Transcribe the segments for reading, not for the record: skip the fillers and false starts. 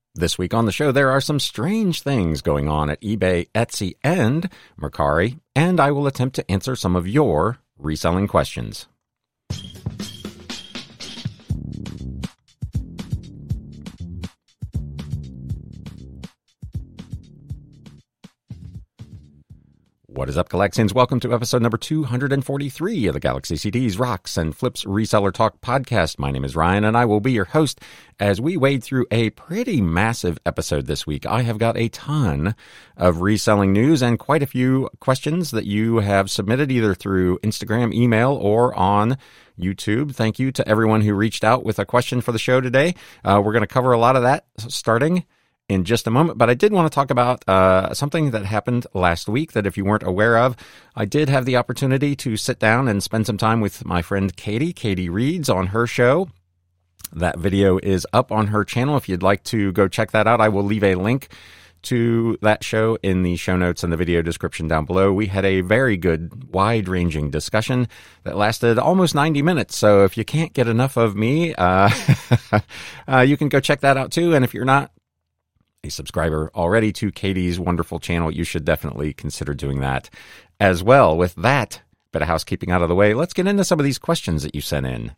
This week on the show, there are some strange things going on at eBay, Etsy, and Mercari, and I will attempt to answer some of your reselling questions. What is up, Galaxians? Welcome to episode number 243 of the Galaxy CDs, Rocks, and Flips Reseller Talk podcast. My name is Ryan, and I will be your host as we wade through a pretty massive episode this week. I have got a ton of reselling news and quite a few questions that you have submitted either through Instagram, email, or on YouTube. Thank you to everyone who reached out with a question for the show today. We're going to cover a lot of that starting in just a moment, but I did want to talk about something that happened last week that if you weren't aware of, I did have the opportunity to sit down and spend some time with my friend Katie Reads on her show. That video is up on her channel. If you'd like to go check that out, I will leave a link to that show in the show notes and the video description down below. We had a very good, wide-ranging discussion that lasted almost 90 minutes. So if you can't get enough of me, you can go check that out too. And if you're not a subscriber already to Katie's wonderful channel, you should definitely consider doing that as well. With that bit of housekeeping out of the way, let's get into some of these questions that you sent in.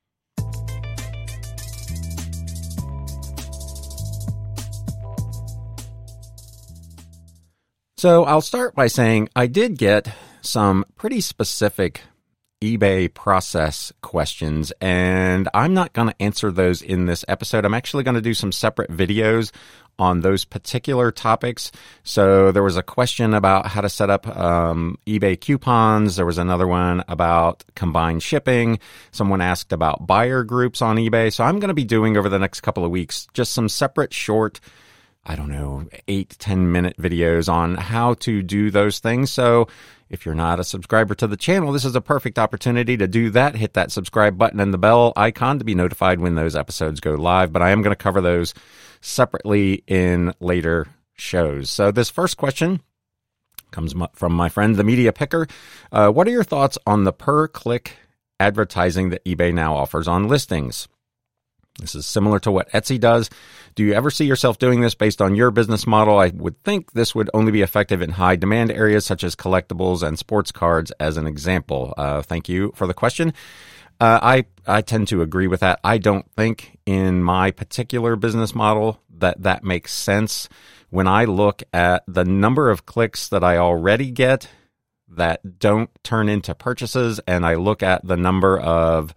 So I'll start by saying I did get some pretty specific eBay process questions, and I'm not going to answer those in this episode. I'm actually going to do some separate videos on those particular topics. So there was a question about how to set up eBay coupons. There was another one about combined shipping. Someone asked about buyer groups on eBay. So I'm going to be doing over the next couple of weeks just some separate short, 8-10 minute videos on how to do those things. So if you're not a subscriber to the channel, this is a perfect opportunity to do that. Hit that subscribe button and the bell icon to be notified when those episodes go live. But I am going to cover those separately in later shows. So this first question comes from my friend, the Media Picker. What are your thoughts on the per-click advertising that eBay now offers on listings? This is similar to what Etsy does. Do you ever see yourself doing this based on your business model? I would think this would only be effective in high demand areas such as collectibles and sports cards as an example. Thank you for the question. I tend to agree with that. I don't think in my particular business model that makes sense. When I look at the number of clicks that I already get that don't turn into purchases, and I look at the number of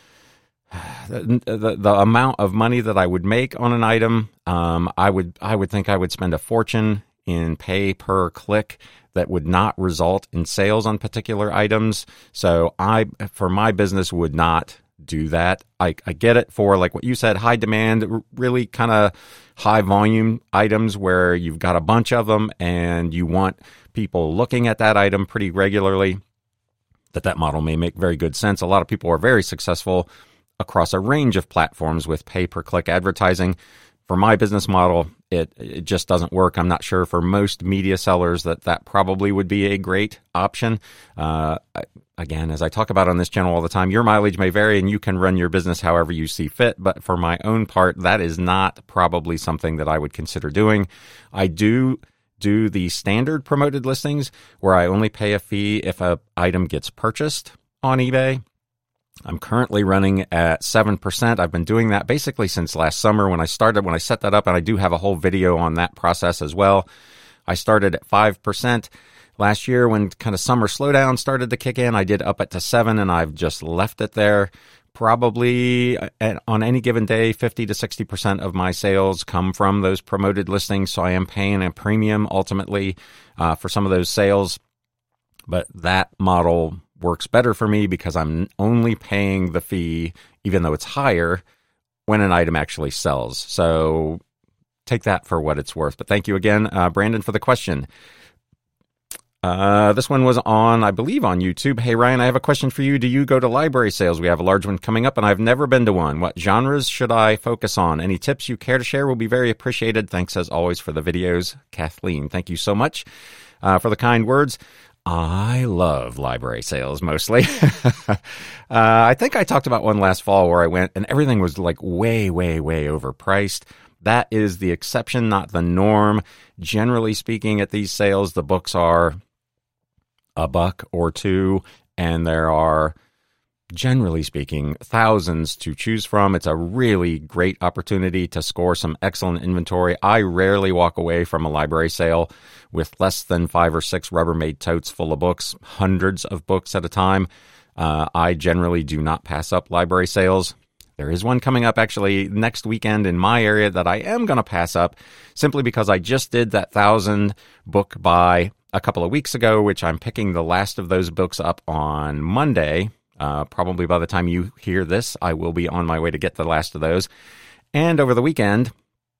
the amount of money that I would make on an item, I would think I would spend a fortune in pay per click that would not result in sales on particular items. So I, for my business, would not do that. I get it for, like what you said, high demand, really kind of high volume items where you've got a bunch of them and you want people looking at that item pretty regularly. That model may make very good sense. A lot of people are very successful across a range of platforms with pay-per-click advertising. For my business model, it just doesn't work. I'm not sure for most media sellers that probably would be a great option. Again, as I talk about on this channel all the time, your mileage may vary and you can run your business however you see fit. But for my own part, that is not probably something that I would consider doing. I do the standard promoted listings where I only pay a fee if an item gets purchased on eBay. I'm currently running at 7%. I've been doing that basically since last summer when I set that up, and I do have a whole video on that process as well. I started at 5%. Last year when kind of summer slowdown started to kick in, I did up it to 7%, and I've just left it there. Probably on any given day, 50 to 60% of my sales come from those promoted listings, so I am paying a premium ultimately for some of those sales. But that model works better for me because I'm only paying the fee, even though it's higher, when an item actually sells. So take that for what it's worth. But thank you again, Brandon, for the question. This one was I believe on YouTube. Hey, Ryan, I have a question for you. Do you go to library sales? We have a large one coming up, and I've never been to one. What genres should I focus on? Any tips you care to share will be very appreciated. Thanks, as always, for the videos. Kathleen, thank you so much for the kind words. I love library sales mostly. I think I talked about one last fall where I went and everything was like way, way, way overpriced. That is the exception, not the norm. Generally speaking, at these sales, the books are $1 or $2, and there are, generally speaking, thousands to choose from. It's a really great opportunity to score some excellent inventory. I rarely walk away from a library sale with less than 5 or 6 Rubbermaid totes full of books, hundreds of books at a time. I generally do not pass up library sales. There is one coming up actually next weekend in my area that I am going to pass up simply because I just did that 1,000 book buy a couple of weeks ago, which I'm picking the last of those books up on Monday. Probably by the time you hear this, I will be on my way to get the last of those. And over the weekend,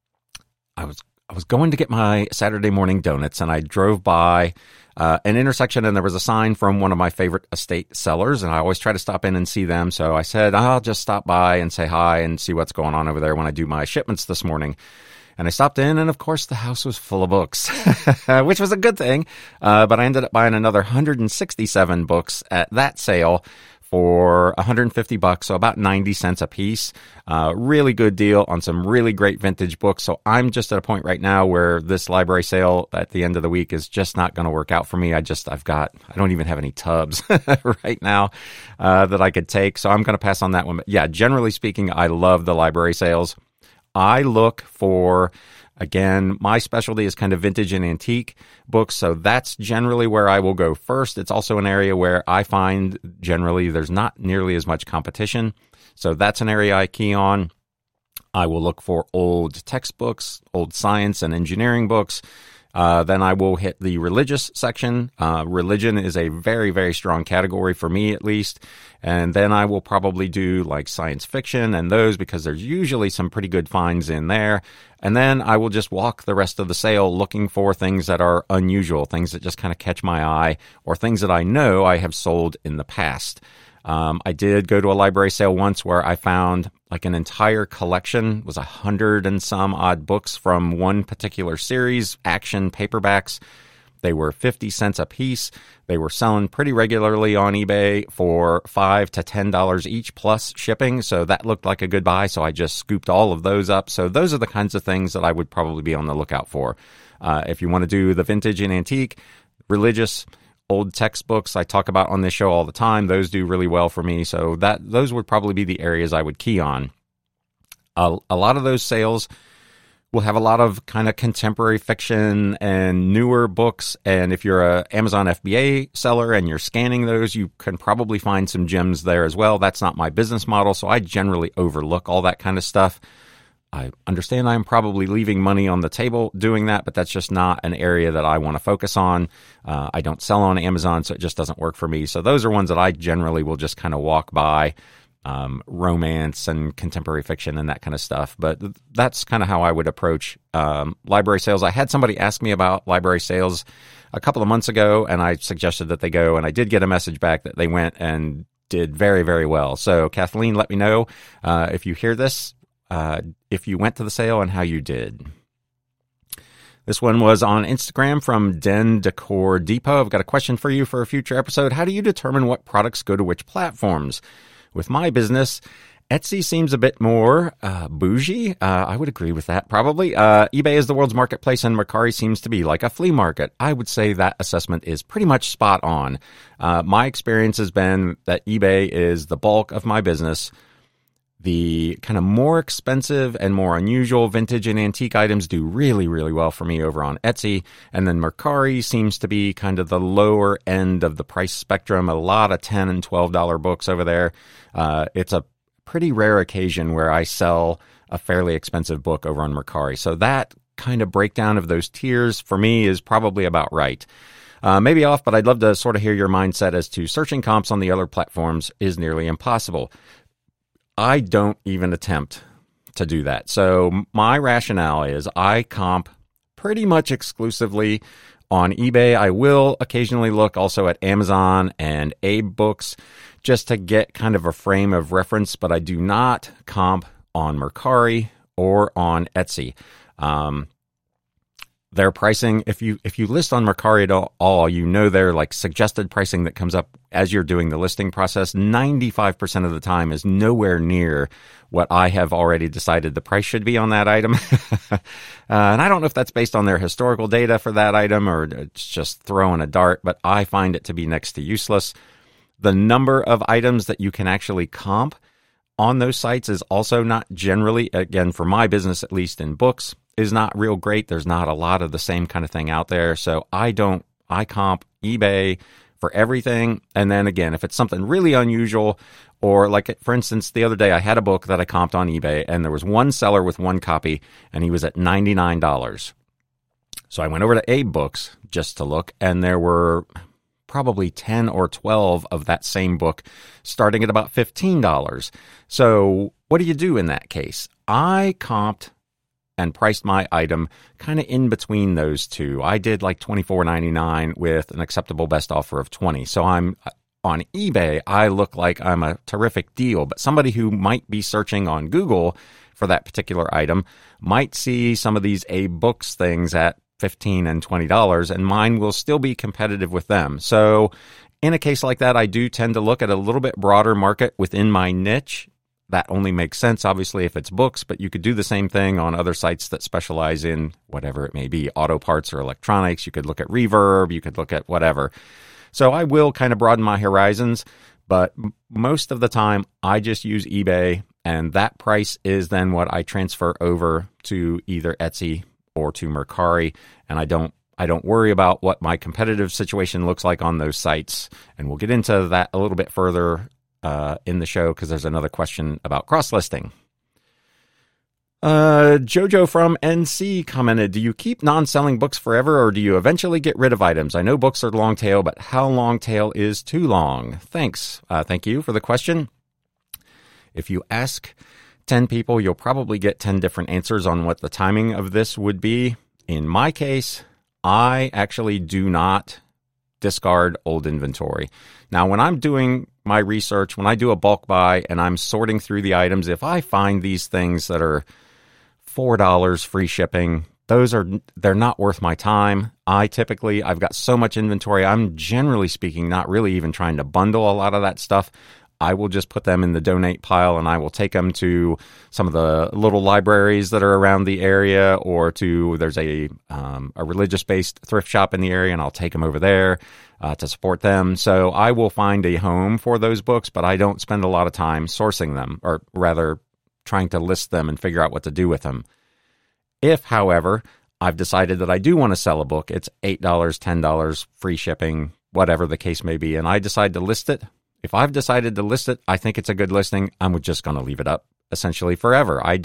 I was going to get my Saturday morning donuts, and I drove by an intersection, and there was a sign from one of my favorite estate sellers, and I always try to stop in and see them. So I said, I'll just stop by and say hi and see what's going on over there when I do my shipments this morning. And I stopped in, and of course, the house was full of books, which was a good thing. But I ended up buying another 167 books at that sale for $150, so about 90 cents a piece. Really good deal on some really great vintage books. So I'm just at a point right now where this library sale at the end of the week is just not going to work out for me. I don't even have any tubs right now that I could take. So I'm going to pass on that one. But yeah, generally speaking, I love the library sales. I look for, again, my specialty is kind of vintage and antique books, so that's generally where I will go first. It's also an area where I find generally there's not nearly as much competition, so that's an area I key on. I will look for old textbooks, old science and engineering books. Then I will hit the religious section. Religion is a very, very strong category for me, at least. And then I will probably do like science fiction and those because there's usually some pretty good finds in there. And then I will just walk the rest of the sale looking for things that are unusual, things that just kind of catch my eye, or things that I know I have sold in the past. I did go to a library sale once where I found like an entire collection, was 100 and some odd books from one particular series, action paperbacks. They were 50 cents a piece. They were selling pretty regularly on eBay for $5 to $10 each plus shipping. So that looked like a good buy. So I just scooped all of those up. So those are the kinds of things that I would probably be on the lookout for. If you want to do the vintage and antique, religious, old textbooks I talk about on this show all the time, those do really well for me. So those would probably be the areas I would key on. A lot of those sales will have a lot of kind of contemporary fiction and newer books. And if you're a Amazon FBA seller and you're scanning those, you can probably find some gems there as well. That's not my business model, so I generally overlook all that kind of stuff. I understand I'm probably leaving money on the table doing that, but that's just not an area that I want to focus on. I don't sell on Amazon, so it just doesn't work for me. So those are ones that I generally will just kind of walk by, romance and contemporary fiction and that kind of stuff. But that's kind of how I would approach library sales. I had somebody ask me about library sales a couple of months ago, and I suggested that they go, and I did get a message back that they went and did very, very well. So Kathleen, let me know if you hear this. If you went to the sale and how you did. This one was on Instagram from Den Decor Depot. I've got a question for you for a future episode. How do you determine what products go to which platforms? With my business, Etsy seems a bit more bougie. I would agree with that, probably. eBay is the world's marketplace, and Mercari seems to be like a flea market. I would say that assessment is pretty much spot on. My experience has been that eBay is the bulk of my business. The kind of more expensive and more unusual vintage and antique items do really, really well for me over on Etsy. And then Mercari seems to be kind of the lower end of the price spectrum. A lot of $10 and $12 books over there. It's a pretty rare occasion where I sell a fairly expensive book over on Mercari. So that kind of breakdown of those tiers for me is probably about right. Maybe off, but I'd love to sort of hear your mindset as to searching comps on the other platforms is nearly impossible. I don't even attempt to do that. So my rationale is I comp pretty much exclusively on eBay. I will occasionally look also at Amazon and Abe Books just to get kind of a frame of reference, but I do not comp on Mercari or on Etsy. their pricing, if you list on Mercari at all, you know their like suggested pricing that comes up as you're doing the listing process, 95% of the time is nowhere near what I have already decided the price should be on that item. And I don't know if that's based on their historical data for that item or it's just throwing a dart, but I find it to be next to useless. The number of items that you can actually comp on those sites is also not generally, again, for my business, at least in books, is not real great. There's not a lot of the same kind of thing out there. So I comp eBay for everything. And then again, if it's something really unusual, or like, for instance, the other day I had a book that I comped on eBay and there was one seller with one copy and he was at $99. So I went over to Abe Books just to look, and there were probably 10 or 12 of that same book starting at about $15. So what do you do in that case? I comped and priced my item kind of in between those two. I did like $24.99 with an acceptable best offer of $20. So I'm on eBay, I look like I'm a terrific deal, but somebody who might be searching on Google for that particular item might see some of these Abe Books things at $15 and $20, and mine will still be competitive with them. So in a case like that, I do tend to look at a little bit broader market within my niche. That only makes sense, obviously, if it's books, but you could do the same thing on other sites that specialize in whatever it may be, auto parts or electronics. You could look at Reverb, you could look at whatever. So I will kind of broaden my horizons, but most of the time I just use eBay, and that price is then what I transfer over to either Etsy or to Mercari, and I don't worry about what my competitive situation looks like on those sites. And we'll get into that a little bit further in the show because there's another question about cross-listing. Jojo from NC commented, do you keep non-selling books forever or do you eventually get rid of items? I know books are long tail, but how long tail is too long? Thanks. Thank you for the question. If you ask 10 people, you'll probably get 10 different answers on what the timing of this would be. In my case, I actually do not discard old inventory. Now, when I'm doing my research, when I do a bulk buy and I'm sorting through the items, if I find these things that are $4 free shipping, they're not worth my time. I've got so much inventory, I'm generally speaking not really even trying to bundle a lot of that stuff. I will just put them in the donate pile and I will take them to some of the little libraries that are around the area, or there's a religious-based thrift shop in the area, and I'll take them over there to support them. So I will find a home for those books, but I don't spend a lot of time sourcing them, or rather trying to list them and figure out what to do with them. If, however, I've decided that I do want to sell a book, it's $8, $10, free shipping, whatever the case may be, and I decide to list it. If I've decided to list it, I think it's a good listing, I'm just going to leave it up essentially forever. I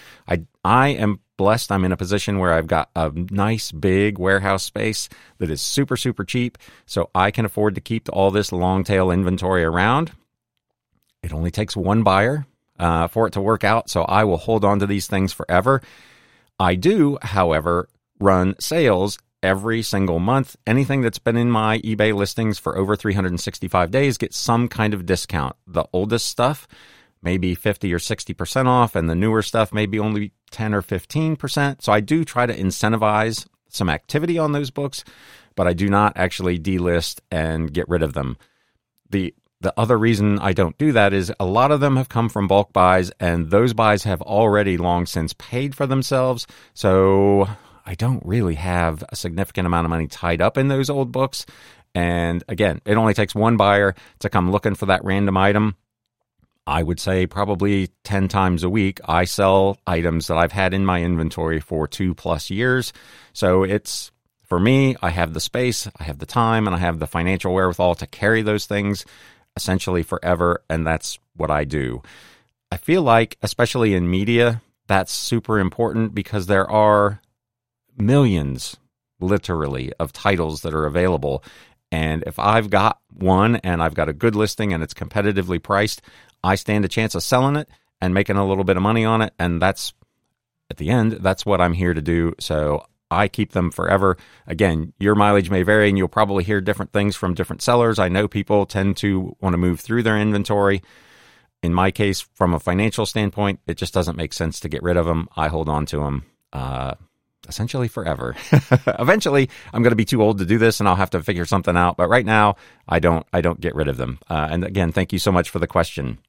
am blessed. I'm in a position where I've got a nice big warehouse space that is super, super cheap. So I can afford to keep all this long tail inventory around. It only takes one buyer for it to work out. So I will hold on to these things forever. I do, however, run sales every single month. Anything that's been in my eBay listings for over 365 days gets some kind of discount. The oldest stuff may be 50 or 60% off, and the newer stuff may be only 10 or 15%. So I do try to incentivize some activity on those books, but I do not actually delist and get rid of them. The other reason I don't do that is a lot of them have come from bulk buys, and those buys have already long since paid for themselves. So I don't really have a significant amount of money tied up in those old books. And again, it only takes one buyer to come looking for that random item. I would say probably 10 times a week, I sell items that I've had in my inventory for 2+ years. So it's, for me, I have the space, I have the time, and I have the financial wherewithal to carry those things essentially forever. And that's what I do. I feel like, especially in media, that's super important because there are millions, literally, of titles that are available. And if I've got one and I've got a good listing and it's competitively priced, I stand a chance of selling it and making a little bit of money on it. And that's, at the end, that's what I'm here to do. So I keep them forever. Again, your mileage may vary and you'll probably hear different things from different sellers. I know people tend to want to move through their inventory. In my case, from a financial standpoint, it just doesn't make sense to get rid of them. I hold on to them essentially forever. Eventually, I'm going to be too old to do this, and I'll have to figure something out. But right now, I don't get rid of them. And again, thank you so much for the question.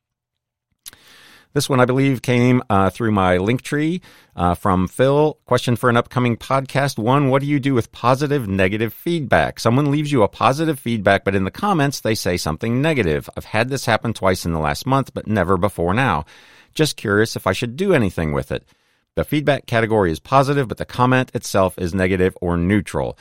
This one, I believe, came through my Linktree from Phil. Question for an upcoming podcast. 1, what do you do with positive, negative feedback? Someone leaves you a positive feedback, but in the comments, they say something negative. I've had this happen twice in the last month, but never before now. Just curious if I should do anything with it. The feedback category is positive, but the comment itself is negative or neutral.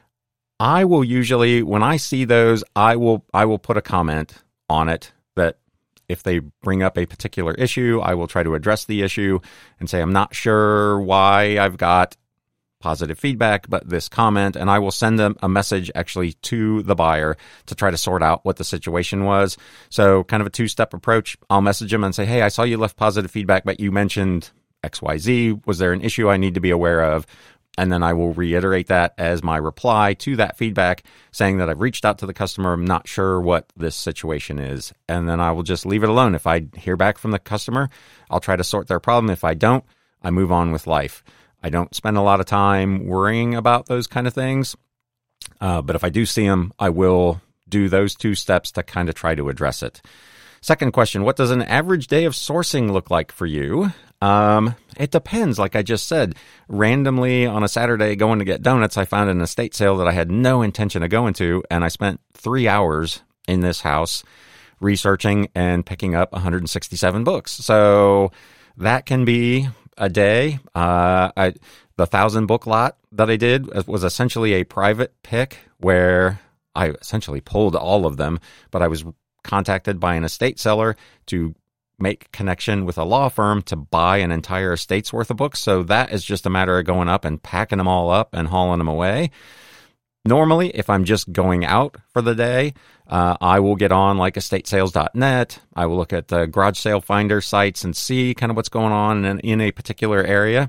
I will usually, when I see those, I will put a comment on it that if they bring up a particular issue, I will try to address the issue and say, I'm not sure why I've got positive feedback, but this comment, and I will send them a message actually to the buyer to try to sort out what the situation was. So kind of a two-step approach. I'll message them and say, hey, I saw you left positive feedback, but you mentioned XYZ. Was there an issue I need to be aware of? And then I will reiterate that as my reply to that feedback, saying that I've reached out to the customer. I'm not sure what this situation is. And then I will just leave it alone. If I hear back from the customer, I'll try to sort their problem. If I don't, I move on with life. I don't spend a lot of time worrying about those kind of things. But if I do see them, I will do those 2 steps to kind of try to address it. Second question, what does an average day of sourcing look like for you? It depends. Like I just said, randomly on a Saturday going to get donuts, I found an estate sale that I had no intention of going to, and I spent 3 hours in this house researching and picking up 167 books. So that can be a day. The 1,000 book lot that I did was essentially a private pick where I essentially pulled all of them, but I was contacted by an estate seller to make connection with a law firm to buy an entire estate's worth of books. So that is just a matter of going up and packing them all up and hauling them away. Normally, if I'm just going out for the day, I will get on like estatesales.net. I will look at the garage sale finder sites and see kind of what's going on in a particular area.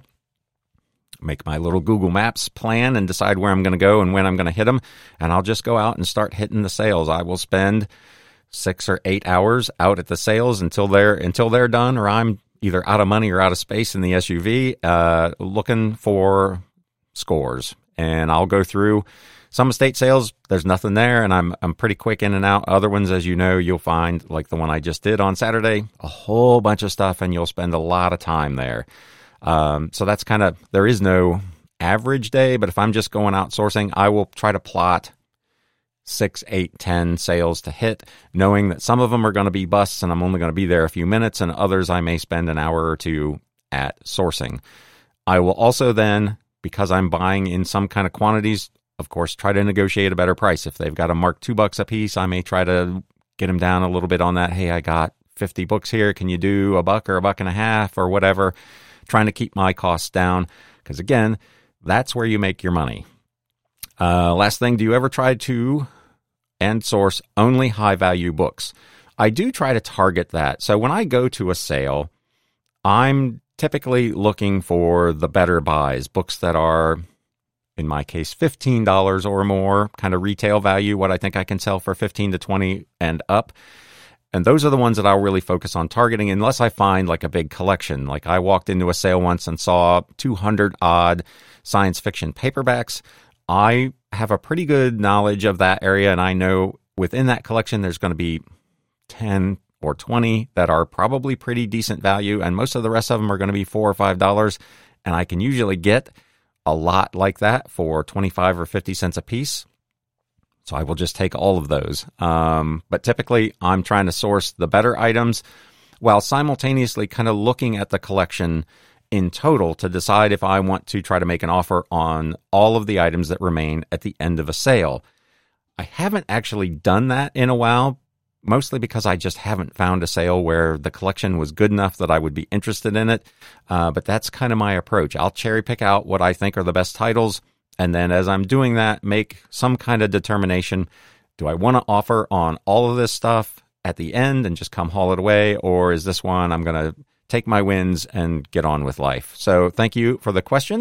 Make my little Google Maps plan and decide where I'm going to go and when I'm going to hit them. And I'll just go out and start hitting the sales. I will spend 6 or 8 hours out at the sales until they're done, or I'm either out of money or out of space in the SUV, looking for scores. And I'll go through some estate sales. There's nothing there, and I'm pretty quick in and out. Other ones, as you know, you'll find, like the one I just did on Saturday, a whole bunch of stuff, and you'll spend a lot of time there. So that's kind of, there is no average day, but if I'm just going out sourcing, I will try to plot 6, 8, 10 sales to hit, knowing that some of them are going to be busts and I'm only going to be there a few minutes, and others I may spend an hour or two at sourcing. I will also then, because I'm buying in some kind of quantities, of course, try to negotiate a better price. If they've got them marked $2 a piece, I may try to get them down a little bit on that. Hey, I got 50 books here. Can you do $1 or $1.50 or whatever? Trying to keep my costs down, because again, that's where you make your money. Last thing, do you ever try to and source only high-value books? I do try to target that. So when I go to a sale, I'm typically looking for the better buys, books that are, in my case, $15 or more, kind of retail value, what I think I can sell for $15 to $20 and up. And those are the ones that I'll really focus on targeting, unless I find like a big collection. Like I walked into a sale once and saw 200-odd science fiction paperbacks. I have a pretty good knowledge of that area, and I know within that collection there's going to be 10 or 20 that are probably pretty decent value, and most of the rest of them are going to be $4 or $5, and I can usually get a lot like that for 25 or 50 cents a piece. So I will just take all of those. But typically, I'm trying to source the better items while simultaneously kind of looking at the collection in total to decide if I want to try to make an offer on all of the items that remain at the end of a sale. I haven't actually done that in a while, mostly because I just haven't found a sale where the collection was good enough that I would be interested in it. But that's kind of my approach. I'll cherry pick out what I think are the best titles, and then as I'm doing that, make some kind of determination. Do I want to offer on all of this stuff at the end and just come haul it away? Or is this one I'm going to take my wins and get on with life? So thank you for the question.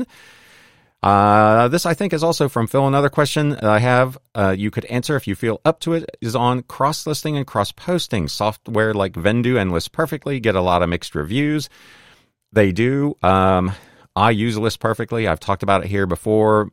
This, I think, is also from Phil. Another question I have, you could answer if you feel up to it, is on cross-listing and cross-posting. Software like Vendoo and List Perfectly get a lot of mixed reviews. They do. I use List Perfectly. I've talked about it here before.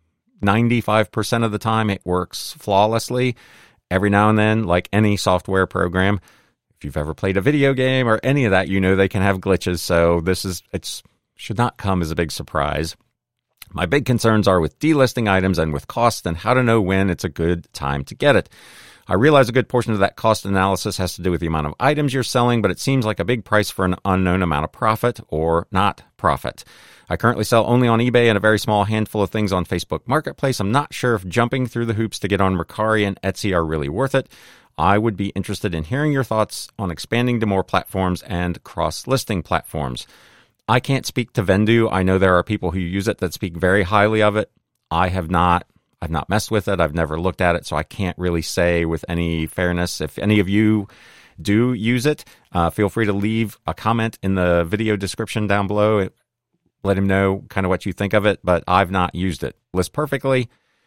95% of the time, it works flawlessly. Every now and then, like any software program, if you've ever played a video game or any of that, you know they can have glitches. So it should not come as a big surprise. My big concerns are with delisting items and with cost and how to know when it's a good time to get it. I realize a good portion of that cost analysis has to do with the amount of items you're selling, but it seems like a big price for an unknown amount of profit or not profit. I currently sell only on eBay and a very small handful of things on Facebook Marketplace. I'm not sure if jumping through the hoops to get on Mercari and Etsy are really worth it. I would be interested in hearing your thoughts on expanding to more platforms and cross-listing platforms. I can't speak to Vendoo. I know there are people who use it that speak very highly of it. I've not messed with it. I've never looked at it, so I can't really say with any fairness. If any of you do use it, feel free to leave a comment in the video description down below. Let him know kind of what you think of it, but I've not used it. List Perfectly,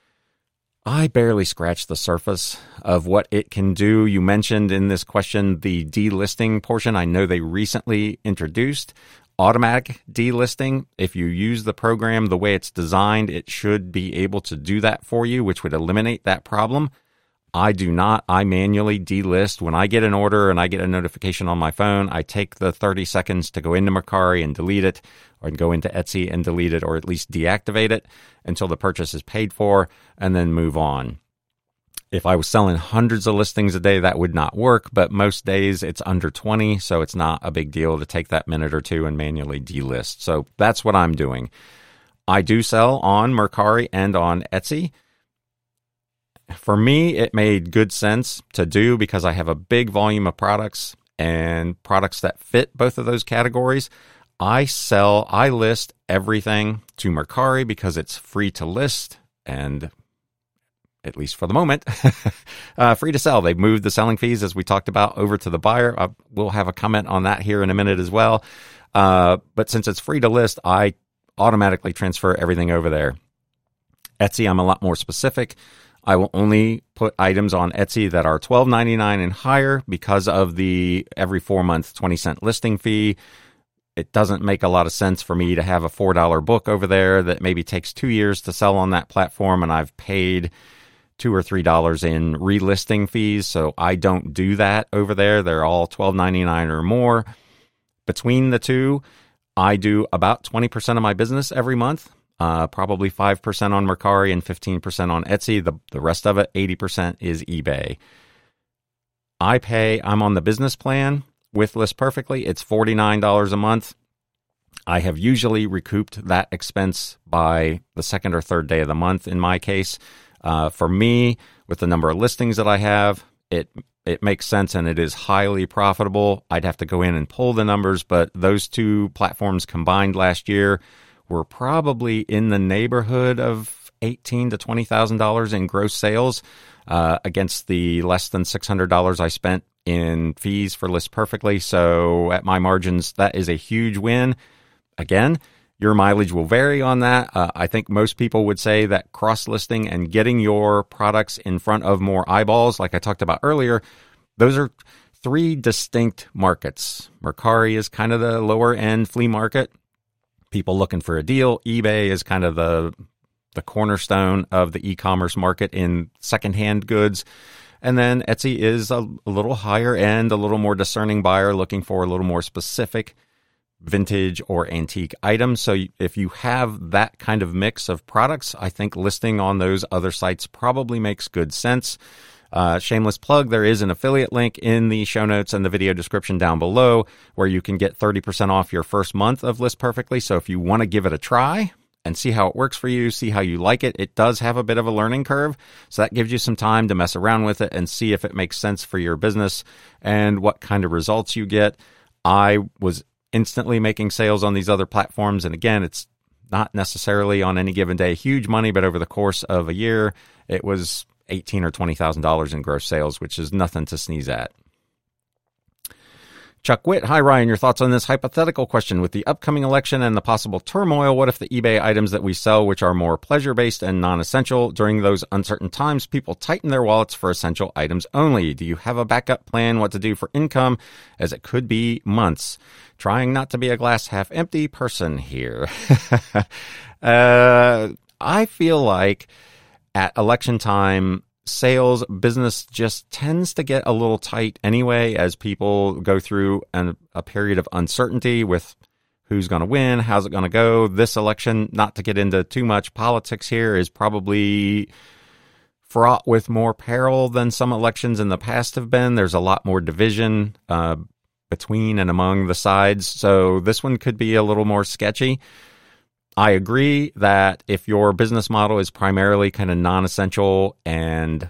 I barely scratched the surface of what it can do. You mentioned in this question the delisting portion. I know they recently introduced automatic delisting. If you use the program the way it's designed, it should be able to do that for you, which would eliminate that problem. I do not. I manually delist. When I get an order and I get a notification on my phone, I take the 30 seconds to go into Mercari and delete it, or go into Etsy and delete it, or at least deactivate it until the purchase is paid for, and then move on. If I was selling hundreds of listings a day, that would not work, but most days it's under 20, so it's not a big deal to take that minute or two and manually delist. So that's what I'm doing. I do sell on Mercari and on Etsy. For me, it made good sense to do because I have a big volume of products and products that fit both of those categories. I list everything to Mercari because it's free to list and, at least for the moment, free to sell. They've moved the selling fees, as we talked about, over to the buyer. We'll have a comment on that here in a minute as well. But since it's free to list, I automatically transfer everything over there. Etsy, I'm a lot more specific. I will only put items on Etsy that are $12.99 and higher because of the every 4-month 20-cent listing fee. It doesn't make a lot of sense for me to have a $4 book over there that maybe takes 2 years to sell on that platform, and I've paid $2 or $3 in relisting fees, so I don't do that over there. They're all $12.99 or more. Between the two, I do about 20% of my business every month. Probably 5% on Mercari and 15% on Etsy. The rest of it, 80%, is eBay. I'm on the business plan with List Perfectly. It's $49 a month. I have usually recouped that expense by the second or third day of the month in my case. For me, with the number of listings that I have, it makes sense and it is highly profitable. I'd have to go in and pull the numbers, but those two platforms combined last year were probably in the neighborhood of $18,000 to $20,000 in gross sales against the less than $600 I spent in fees for List Perfectly. So at my margins, that is a huge win. Again, your mileage will vary on that. I think most people would say that cross-listing and getting your products in front of more eyeballs, like I talked about earlier, those are three distinct markets. Mercari is kind of the lower-end flea market. People looking for a deal. eBay is kind of the cornerstone of the e-commerce market in secondhand goods. And then Etsy is a little higher end, a little more discerning buyer looking for a little more specific vintage or antique items. So if you have that kind of mix of products, I think listing on those other sites probably makes good sense. Shameless plug, there is an affiliate link in the show notes and the video description down below where you can get 30% off your first month of List Perfectly. So if you want to give it a try and see how it works for you, see how you like it, it does have a bit of a learning curve. So that gives you some time to mess around with it and see if it makes sense for your business and what kind of results you get. I was instantly making sales on these other platforms. And again, it's not necessarily on any given day huge money, but over the course of a year, it was $18,000 or $20,000 in gross sales, which is nothing to sneeze at. Chuck Witt, hi Ryan, your thoughts on this hypothetical question. With the upcoming election and the possible turmoil, what if the eBay items that we sell, which are more pleasure-based and non-essential, during those uncertain times, people tighten their wallets for essential items only? Do you have a backup plan what to do for income, as it could be months? Trying not to be a glass half empty person here. I feel like at election time, sales business just tends to get a little tight anyway as people go through a period of uncertainty with who's going to win, how's it going to go. This election, not to get into too much politics here, is probably fraught with more peril than some elections in the past have been. There's a lot more division between and among the sides, so this one could be a little more sketchy. I agree that if your business model is primarily kind of non-essential and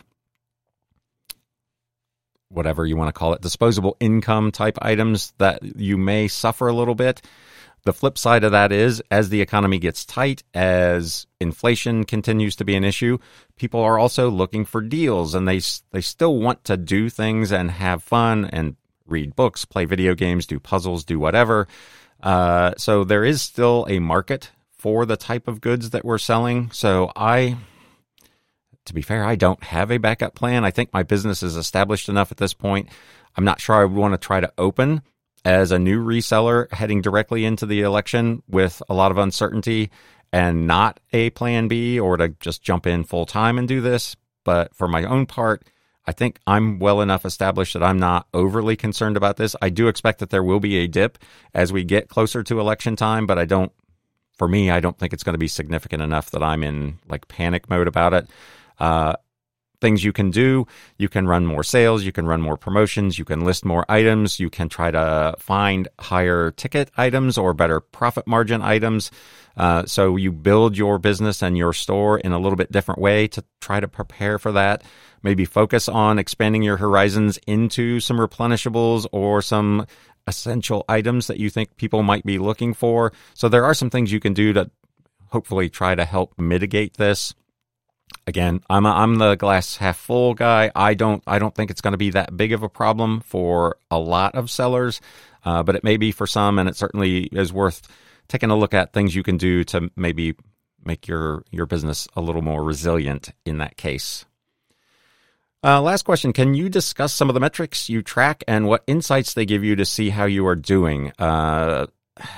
whatever you want to call it, disposable income type items, that you may suffer a little bit. The flip side of that is, as the economy gets tight, as inflation continues to be an issue, people are also looking for deals, and they still want to do things and have fun and read books, play video games, do puzzles, do whatever. So there is still a market for the type of goods that we're selling. So to be fair, I don't have a backup plan. I think my business is established enough at this point. I'm not sure I would want to try to open as a new reseller heading directly into the election with a lot of uncertainty and not a plan B, or to just jump in full time and do this. But for my own part, I think I'm well enough established that I'm not overly concerned about this. I do expect that there will be a dip as we get closer to election time, but I don't think it's going to be significant enough that I'm in like panic mode about it. Things you can do, you can run more sales, you can run more promotions, you can list more items, you can try to find higher ticket items or better profit margin items. So you build your business and your store in a little bit different way to try to prepare for that. Maybe focus on expanding your horizons into some replenishables or some essential items that you think people might be looking for. So there are some things you can do to hopefully try to help mitigate this. Again, I'm the glass half full guy. I don't think it's going to be that big of a problem for a lot of sellers, but it may be for some, and it certainly is worth taking a look at things you can do to maybe make your business a little more resilient in that case. Last question. Can you discuss some of the metrics you track and what insights they give you to see how you are doing? I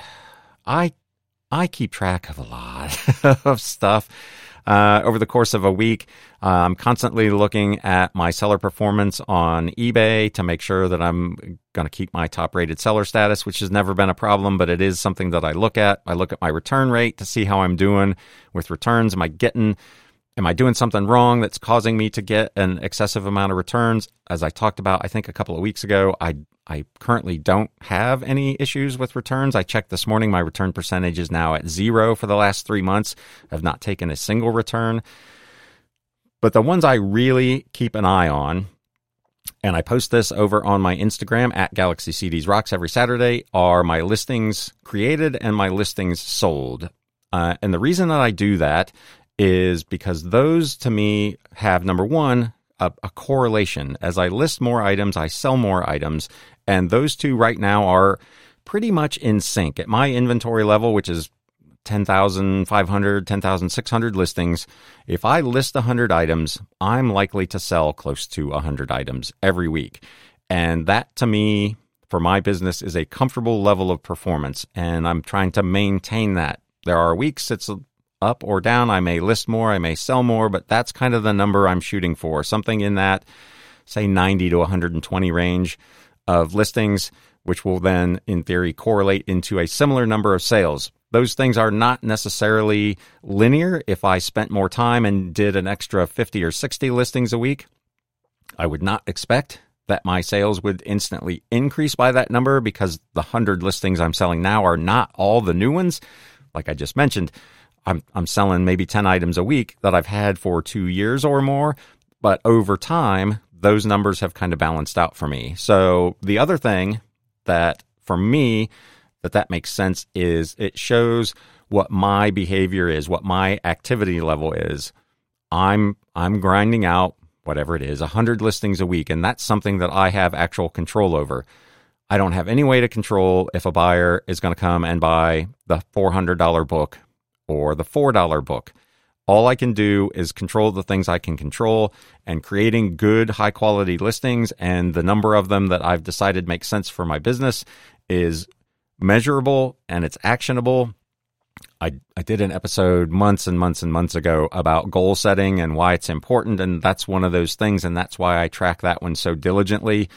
keep track of a lot of stuff. Over the course of a week, I'm constantly looking at my seller performance on eBay to make sure that I'm going to keep my top-rated seller status, which has never been a problem, but it is something that I look at. I look at my return rate to see how I'm doing with returns. Am I doing something wrong that's causing me to get an excessive amount of returns? As I talked about, I think a couple of weeks ago, I currently don't have any issues with returns. I checked this morning. My return percentage is now at 0 for the last 3 months. I've not taken a single return. But the ones I really keep an eye on, and I post this over on my Instagram at Galaxy CDs Rocks every Saturday, are my listings created and my listings sold. And the reason that I do that is because those, to me, have, number one, a correlation. As I list more items, I sell more items, and those two right now are pretty much in sync. At my inventory level, which is 10,500, 10,600 listings, if I list 100 items, I'm likely to sell close to 100 items every week. And that, to me, for my business, is a comfortable level of performance, and I'm trying to maintain that. There are weeks it's up or down. I may list more, I may sell more, but that's kind of the number I'm shooting for. Something in that, say, 90 to 120 range of listings, which will then, in theory, correlate into a similar number of sales. Those things are not necessarily linear. If I spent more time and did an extra 50 or 60 listings a week, I would not expect that my sales would instantly increase by that number, because the 100 listings I'm selling now are not all the new ones. Like I just mentioned, I'm selling maybe 10 items a week that I've had for 2 years or more, but over time, those numbers have kind of balanced out for me. So the other thing that, for me, that makes sense is it shows what my behavior is, what my activity level is. I'm grinding out whatever it is, 100 listings a week, and that's something that I have actual control over. I don't have any way to control if a buyer is going to come and buy the $400 book or the $4 book. All I can do is control the things I can control, and creating good, high-quality listings and the number of them that I've decided makes sense for my business is measurable and it's actionable. I did an episode months and months and months ago about goal setting and why it's important, and that's one of those things, and that's why I track that one so diligently.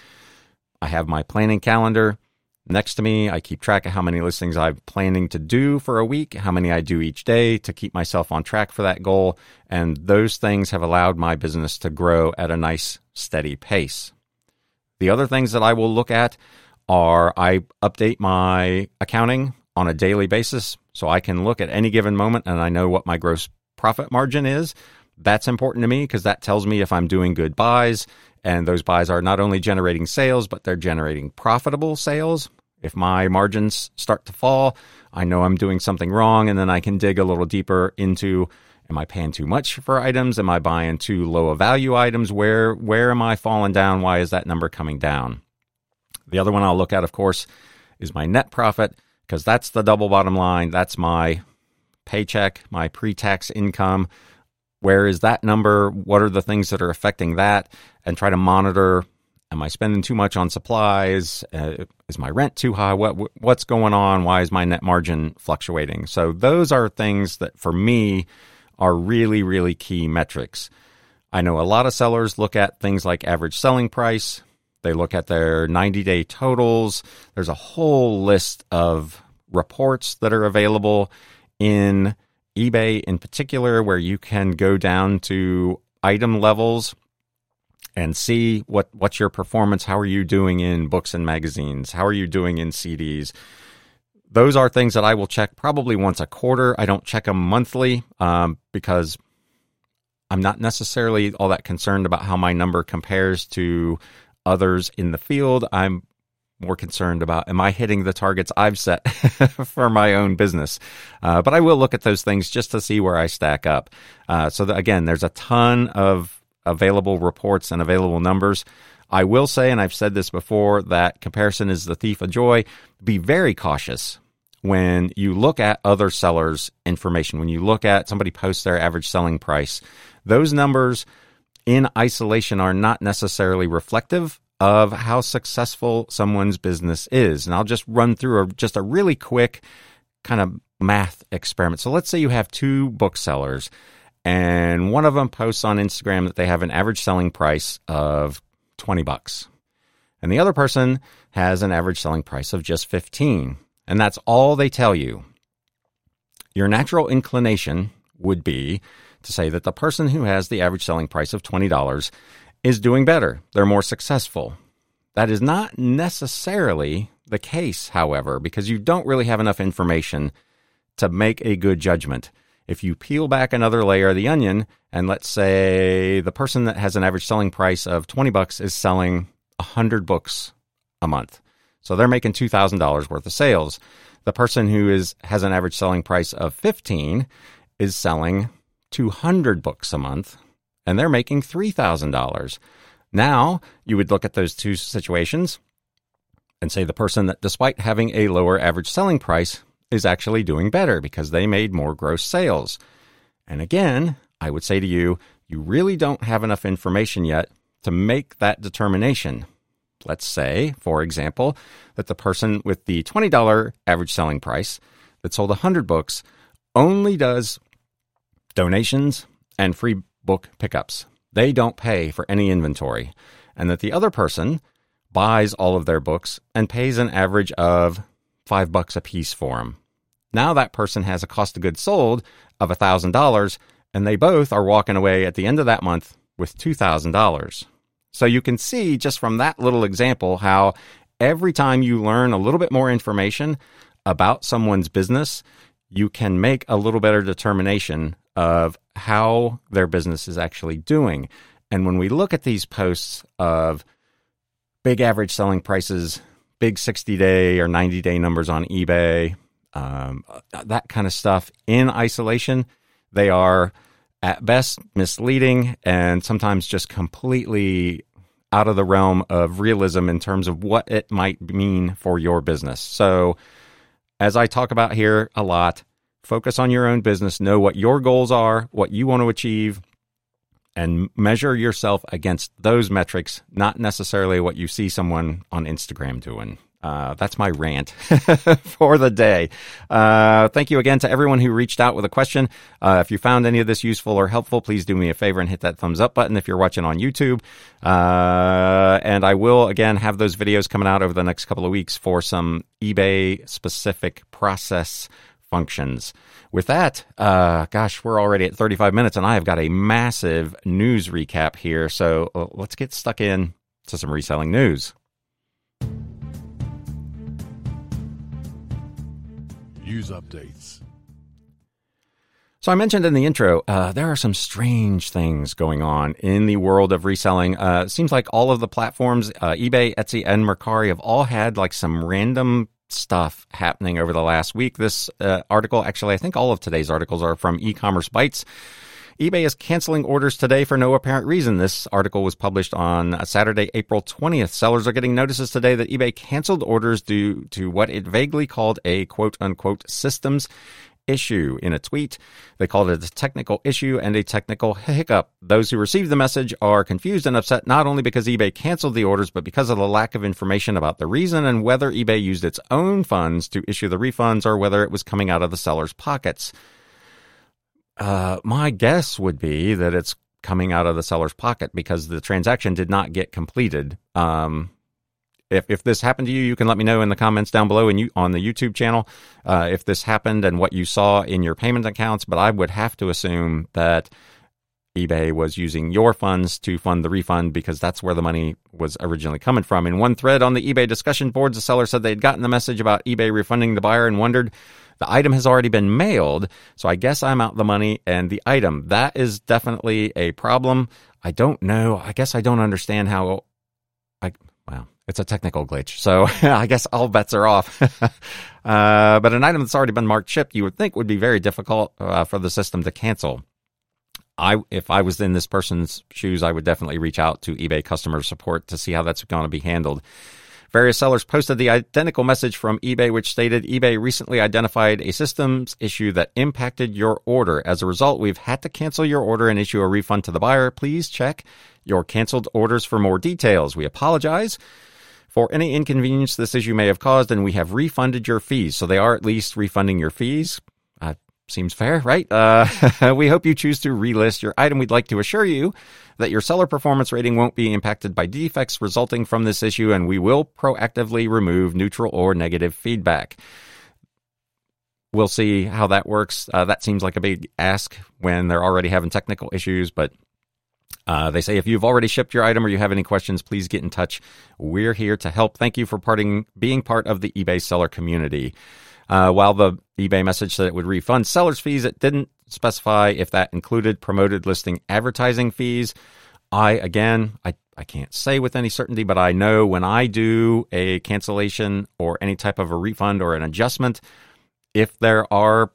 I have my planning calendar next to me. I keep track of how many listings I'm planning to do for a week, how many I do each day to keep myself on track for that goal. And those things have allowed my business to grow at a nice, steady pace. The other things that I will look at are I update my accounting on a daily basis so I can look at any given moment and I know what my gross profit margin is. That's important to me because that tells me if I'm doing good buys, and those buys are not only generating sales, but they're generating profitable sales. If my margins start to fall, I know I'm doing something wrong, and then I can dig a little deeper into, am I paying too much for items? Am I buying too low a value items? Where am I falling down? Why is that number coming down? The other one I'll look at, of course, is my net profit, because that's the double bottom line. That's my paycheck, my pre-tax income. Where is that number? What are the things that are affecting that? And try to monitor, am I spending too much on supplies? Is my rent too high? What's going on? Why is my net margin fluctuating? So those are things that for me are really, really key metrics. I know a lot of sellers look at things like average selling price. They look at their 90-day totals. There's a whole list of reports that are available in eBay in particular, where you can go down to item levels and see what's your performance. How are you doing in books and magazines? How are you doing in CDs? Those are things that I will check probably once a quarter. I don't check them monthly because I'm not necessarily all that concerned about how my number compares to others in the field. I'm more concerned about, am I hitting the targets I've set for my own business? But I will look at those things just to see where I stack up. Again, there's a ton of available reports and available numbers. I will say, and I've said this before, that comparison is the thief of joy. Be very cautious when you look at other sellers' information. When you look at somebody posts their average selling price, those numbers in isolation are not necessarily reflective of how successful someone's business is. And I'll just run through just a really quick kind of math experiment. So let's say you have two booksellers, and one of them posts on Instagram that they have an average selling price of $20, and the other person has an average selling price of just $15, and that's all they tell you. Your natural inclination would be to say that the person who has the average selling price of $20 is doing better. They're more successful. That is not necessarily the case, however, because you don't really have enough information to make a good judgment. If you peel back another layer of the onion, and let's say the person that has an average selling price of $20 is selling 100 books a month. So they're making $2,000 worth of sales. The person who has an average selling price of 15 is selling 200 books a month, and they're making $3,000. Now, you would look at those two situations and say the person that, despite having a lower average selling price, is actually doing better because they made more gross sales. And again, I would say to you, you really don't have enough information yet to make that determination. Let's say, for example, that the person with the $20 average selling price that sold 100 books only does donations and free book pickups. They don't pay for any inventory. And that the other person buys all of their books and pays an average of $5 a piece for them. Now that person has a cost of goods sold of $1,000, and they both are walking away at the end of that month with $2,000. So you can see just from that little example how every time you learn a little bit more information about someone's business, you can make a little better determination of how their business is actually doing. And when we look at these posts of big average selling prices, big 60-day or 90-day numbers on eBay, that kind of stuff in isolation, they are at best misleading and sometimes just completely out of the realm of realism in terms of what it might mean for your business. So as I talk about here a lot, focus on your own business, know what your goals are, what you want to achieve, and measure yourself against those metrics, not necessarily what you see someone on Instagram doing. That's my rant for the day. Thank you again to everyone who reached out with a question. If you found any of this useful or helpful, please do me a favor and hit that thumbs up button if you're watching on YouTube. And I will, again, have those videos coming out over the next couple of weeks for some eBay-specific process functions. With that, we're already at 35 minutes, and I have got a massive news recap here. So let's get stuck in to some reselling news. News updates. So I mentioned in the intro, there are some strange things going on in the world of reselling. It seems like all of the platforms, eBay, Etsy, and Mercari, have all had like some random stuff happening over the last week. This article, actually, I think all of today's articles are from E-commerce Bytes. eBay is canceling orders today for no apparent reason. This article was published on Saturday, April 20th. Sellers are getting notices today that eBay canceled orders due to what it vaguely called a quote-unquote systems issue. In a tweet, they called it a technical issue and a technical hiccup. Those who received the message are confused and upset not only because eBay canceled the orders, but because of the lack of information about the reason and whether eBay used its own funds to issue the refunds or whether it was coming out of the seller's pockets. My guess would be that it's coming out of the seller's pocket because the transaction did not get completed. If this happened to you, you can let me know in the comments down below and on the YouTube channel if this happened and what you saw in your payment accounts. But I would have to assume that eBay was using your funds to fund the refund because that's where the money was originally coming from. In one thread on the eBay discussion boards, the seller said they'd gotten the message about eBay refunding the buyer and wondered, the item has already been mailed, so I guess I'm out the money and the item. That is definitely a problem. I don't know. I guess I don't understand how... It's a technical glitch, so I guess all bets are off. But an item that's already been marked shipped, you would think would be very difficult for the system to cancel. If I was in this person's shoes, I would definitely reach out to eBay customer support to see how that's going to be handled. Various sellers posted the identical message from eBay, which stated, eBay recently identified a systems issue that impacted your order. As a result, we've had to cancel your order and issue a refund to the buyer. Please check your canceled orders for more details. We apologize for any inconvenience this issue may have caused, and we have refunded your fees. So they are at least refunding your fees. Seems fair, right? We hope you choose to relist your item. We'd like to assure you that your seller performance rating won't be impacted by defects resulting from this issue, and we will proactively remove neutral or negative feedback. We'll see how that works. That seems like a big ask when they're already having technical issues, but they say if you've already shipped your item or you have any questions, please get in touch. We're here to help. Thank you for being part of the eBay seller community. While the eBay message said it would refund sellers' fees, it didn't specify if that included promoted listing advertising fees. I can't say with any certainty, but I know when I do a cancellation or any type of a refund or an adjustment, if there are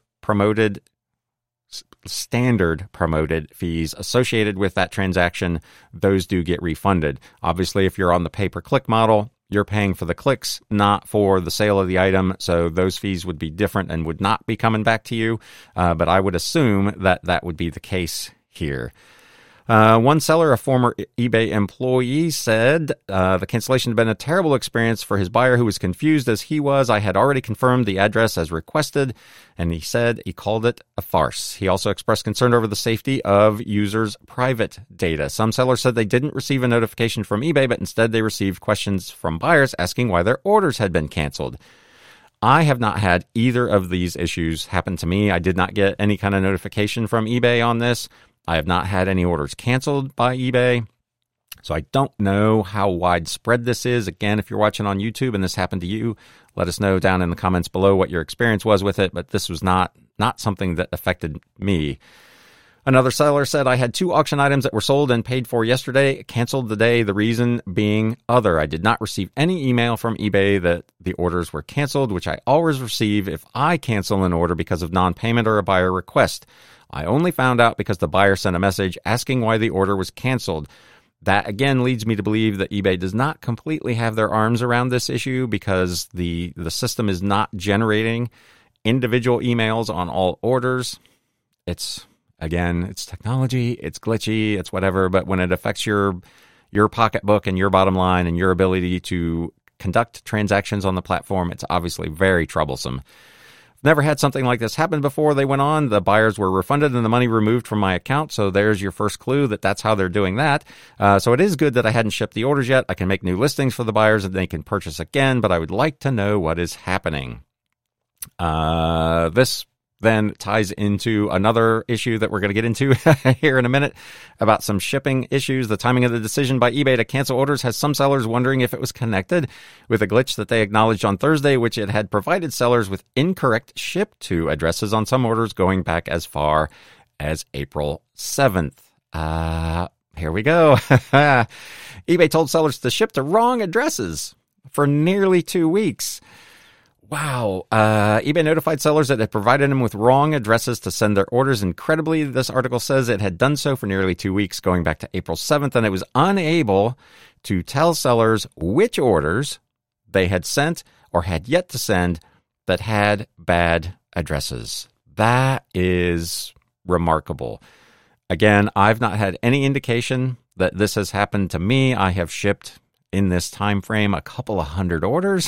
standard promoted fees associated with that transaction, those do get refunded. Obviously, if you're on the pay-per-click model, you're paying for the clicks, not for the sale of the item, so those fees would be different and would not be coming back to you, but I would assume that that would be the case here. One seller, a former eBay employee, said the cancellation had been a terrible experience for his buyer who was confused as he was. I had already confirmed the address as requested, and he said he called it a farce. He also expressed concern over the safety of users' private data. Some sellers said they didn't receive a notification from eBay, but instead they received questions from buyers asking why their orders had been canceled. I have not had either of these issues happen to me. I did not get any kind of notification from eBay on this. I have not had any orders canceled by eBay, so I don't know how widespread this is. Again, if you're watching on YouTube and this happened to you, let us know down in the comments below what your experience was with it, but this was not something that affected me. Another seller said, I had 2 auction items that were sold and paid for yesterday, canceled the day, the reason being other. I did not receive any email from eBay that the orders were canceled, which I always receive if I cancel an order because of non-payment or a buyer request. I only found out because the buyer sent a message asking why the order was canceled. That again leads me to believe that eBay does not completely have their arms around this issue because the system is not generating individual emails on all orders. It's technology, it's glitchy, it's whatever, but when it affects your pocketbook and your bottom line and your ability to conduct transactions on the platform, it's obviously very troublesome. Never had something like this happen before. They went on. The buyers were refunded and the money removed from my account. So there's your first clue that that's how they're doing that. So it is good that I hadn't shipped the orders yet. I can make new listings for the buyers and they can purchase again, but I would like to know what is happening. This then ties into another issue that we're going to get into here in a minute about some shipping issues. The timing of the decision by eBay to cancel orders has some sellers wondering if it was connected with a glitch that they acknowledged on Thursday, which it had provided sellers with incorrect ship to addresses on some orders going back as far as April 7th. Here we go. eBay told sellers to ship to wrong addresses for nearly 2 weeks. Wow. eBay notified sellers that it provided them with wrong addresses to send their orders. Incredibly, this article says it had done so for nearly 2 weeks, going back to April 7th, and it was unable to tell sellers which orders they had sent or had yet to send that had bad addresses. That is remarkable. Again, I've not had any indication that this has happened to me. I have shipped in this time frame a couple of hundred orders.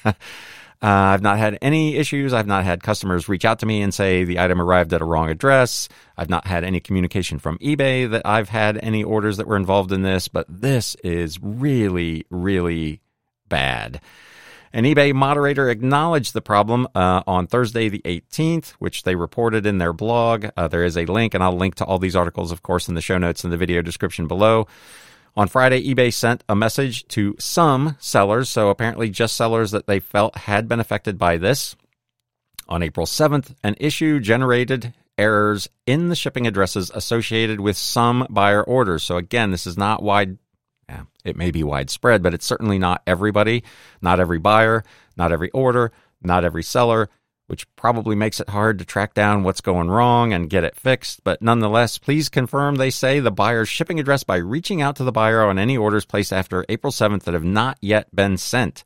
I've not had any issues. I've not had customers reach out to me and say the item arrived at a wrong address. I've not had any communication from eBay that I've had any orders that were involved in this, but this is really, really bad. An eBay moderator acknowledged the problem on Thursday the 18th, which they reported in their blog. There is a link, and I'll link to all these articles, of course, in the show notes in the video description below. On Friday, eBay sent a message to some sellers, so apparently just sellers that they felt had been affected by this. On April 7th, an issue generated errors in the shipping addresses associated with some buyer orders. So again, this is not it may be widespread, but it's certainly not everybody, not every buyer, not every order, not every seller, which probably makes it hard to track down what's going wrong and get it fixed. But nonetheless, please confirm, they say, the buyer's shipping address by reaching out to the buyer on any orders placed after April 7th that have not yet been sent.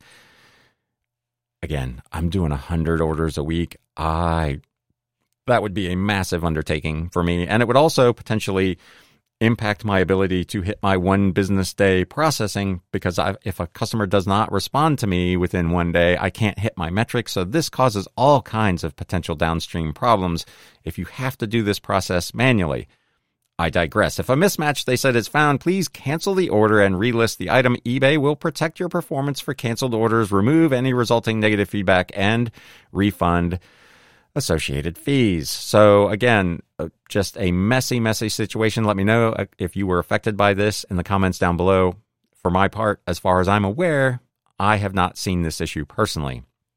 Again, I'm doing 100 orders a week. That would be a massive undertaking for me. And it would also potentially impact my ability to hit my 1 business day processing, because if a customer does not respond to me within 1 day, I can't hit my metrics. So this causes all kinds of potential downstream problems if you have to do this process manually. I digress. If a mismatch, they said, is found, please cancel the order and relist the item. eBay will protect your performance for canceled orders, remove any resulting negative feedback, and refund associated fees. So again, just a messy situation. Let me know if you were affected by this in the comments down below. For my part, as far as I'm aware, I have not seen this issue personally.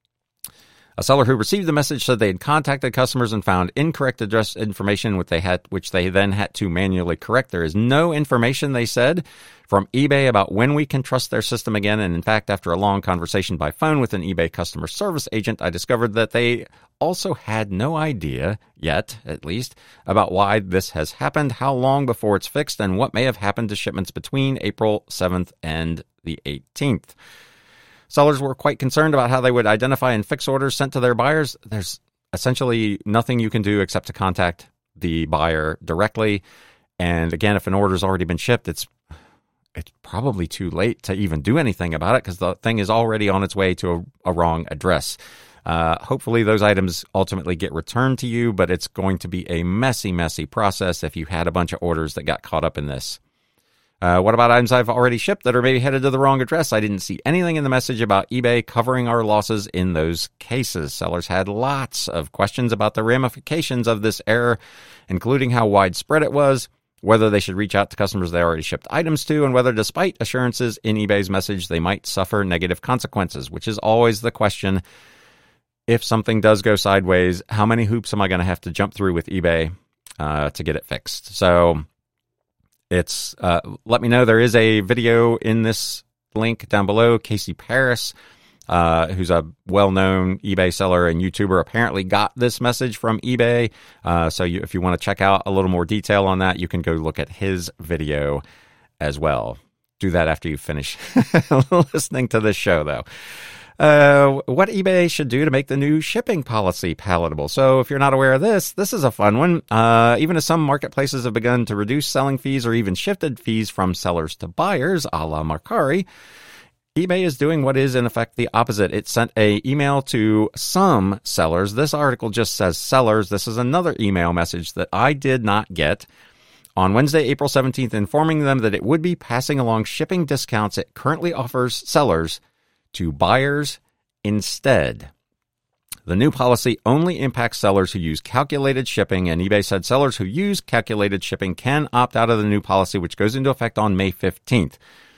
A seller who received the message said they had contacted customers and found incorrect address information, which they then had to manually correct. There is no information, they said, from eBay about when we can trust their system again. And in fact, after a long conversation by phone with an eBay customer service agent, I discovered that they also had no idea yet, at least, about why this has happened, how long before it's fixed, and what may have happened to shipments between April 7th and the 18th. Sellers were quite concerned about how they would identify and fix orders sent to their buyers. There's essentially nothing you can do except to contact the buyer directly. And again, if an order's already been shipped, it's probably too late to even do anything about it because the thing is already on its way to a wrong address. Hopefully those items ultimately get returned to you, but it's going to be a messy process if you had a bunch of orders that got caught up in this. What about items I've already shipped that are maybe headed to the wrong address? I didn't see anything in the message about eBay covering our losses in those cases. Sellers had lots of questions about the ramifications of this error, including how widespread it was, whether they should reach out to customers they already shipped items to, and whether, despite assurances in eBay's message, they might suffer negative consequences, which is always the question. If something does go sideways, how many hoops am I going to have to jump through with eBay to get it fixed? So it's let me know. There is a video in this link down below. Casey Paris, who's a well-known eBay seller and YouTuber, apparently got this message from eBay. So if you want to check out a little more detail on that, you can go look at his video as well. Do that after you finish listening to this show, though. What eBay should do to make the new shipping policy palatable. So if you're not aware of this is a fun one. Even as some marketplaces have begun to reduce selling fees or even shifted fees from sellers to buyers, a la Mercari, eBay is doing what is in effect the opposite. It sent an email to some sellers. This article just says sellers. This is another email message that I did not get on Wednesday, April 17th, informing them that it would be passing along shipping discounts it currently offers sellers to buyers instead. The new policy only impacts sellers who use calculated shipping, and eBay said sellers who use calculated shipping can opt out of the new policy, which goes into effect on May 15th.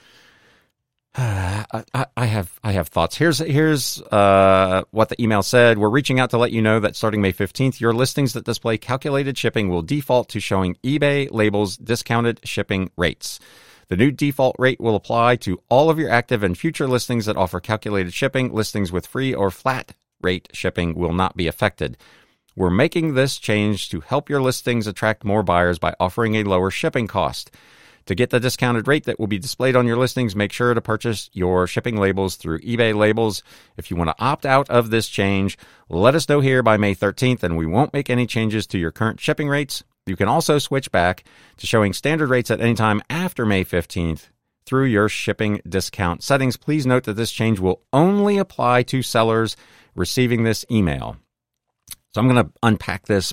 I have thoughts. Here's what the email said. We're reaching out to let you know that starting May 15th, your listings that display calculated shipping will default to showing eBay labels discounted shipping rates. The new default rate will apply to all of your active and future listings that offer calculated shipping. Listings with free or flat rate shipping will not be affected. We're making this change to help your listings attract more buyers by offering a lower shipping cost. To get the discounted rate that will be displayed on your listings, make sure to purchase your shipping labels through eBay Labels. If you want to opt out of this change, let us know here by May 13th, and we won't make any changes to your current shipping rates. You can also switch back to showing standard rates at any time after May 15th through your shipping discount settings. Please note that this change will only apply to sellers receiving this email. So I'm going to unpack this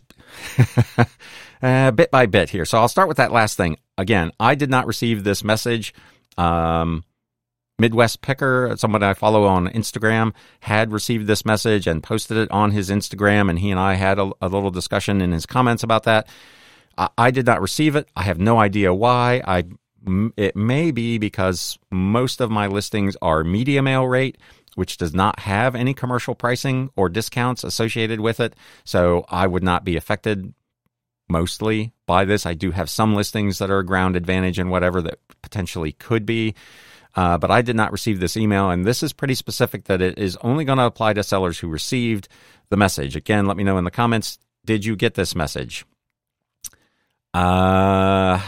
bit by bit here. So I'll start with that last thing. Again, I did not receive this message. Midwest Picker, someone I follow on Instagram, had received this message and posted it on his Instagram, and he and I had a little discussion in his comments about that. I did not receive it. I have no idea why. It may be because most of my listings are media mail rate, which does not have any commercial pricing or discounts associated with it. So I would not be affected mostly by this. I do have some listings that are Ground Advantage and whatever that potentially could be. But I did not receive this email, and this is pretty specific that it is only going to apply to sellers who received the message. Again, let me know in the comments, did you get this message? My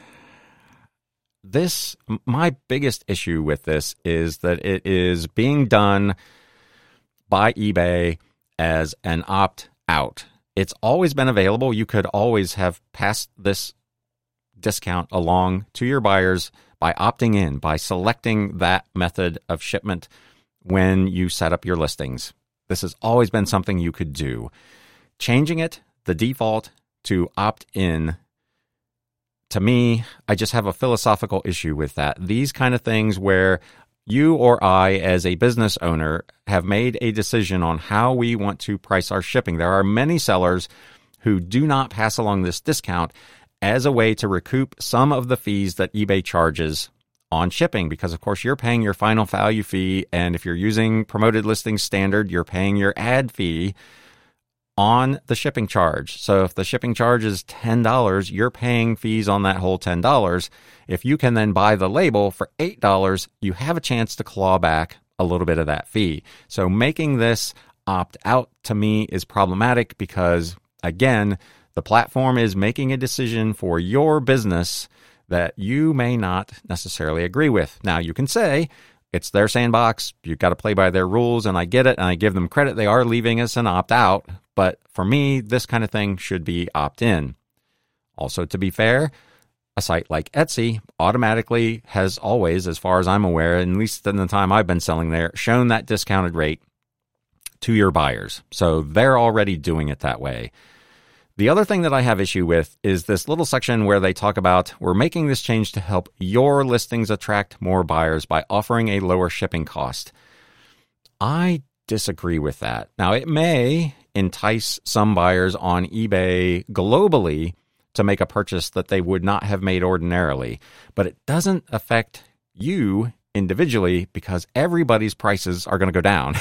biggest issue with this is that it is being done by eBay as an opt-out. It's always been available. You could always have passed this discount along to your buyers by opting in, by selecting that method of shipment when you set up your listings. This has always been something you could do. Changing it, the default, to opt in, to me, I just have a philosophical issue with that. These kind of things where you or I, as a business owner, have made a decision on how we want to price our shipping. There are many sellers who do not pass along this discount as a way to recoup some of the fees that eBay charges on shipping, because of course you're paying your final value fee, and if you're using Promoted Listings Standard, you're paying your ad fee on the shipping charge. So if the shipping charge is $10, you're paying fees on that whole $10. If you can then buy the label for $8, you have a chance to claw back a little bit of that fee. So making this opt out to me is problematic because, again, the platform is making a decision for your business that you may not necessarily agree with. Now, you can say it's their sandbox. You've got to play by their rules, and I get it, and I give them credit. They are leaving us an opt-out, but for me, this kind of thing should be opt-in. Also, to be fair, a site like Etsy automatically has always, as far as I'm aware, at least in the time I've been selling there, shown that discounted rate to your buyers. So they're already doing it that way. The other thing that I have issue with is this little section where they talk about, we're making this change to help your listings attract more buyers by offering a lower shipping cost. I disagree with that. Now, it may entice some buyers on eBay globally to make a purchase that they would not have made ordinarily, but it doesn't affect you individually because everybody's prices are going to go down.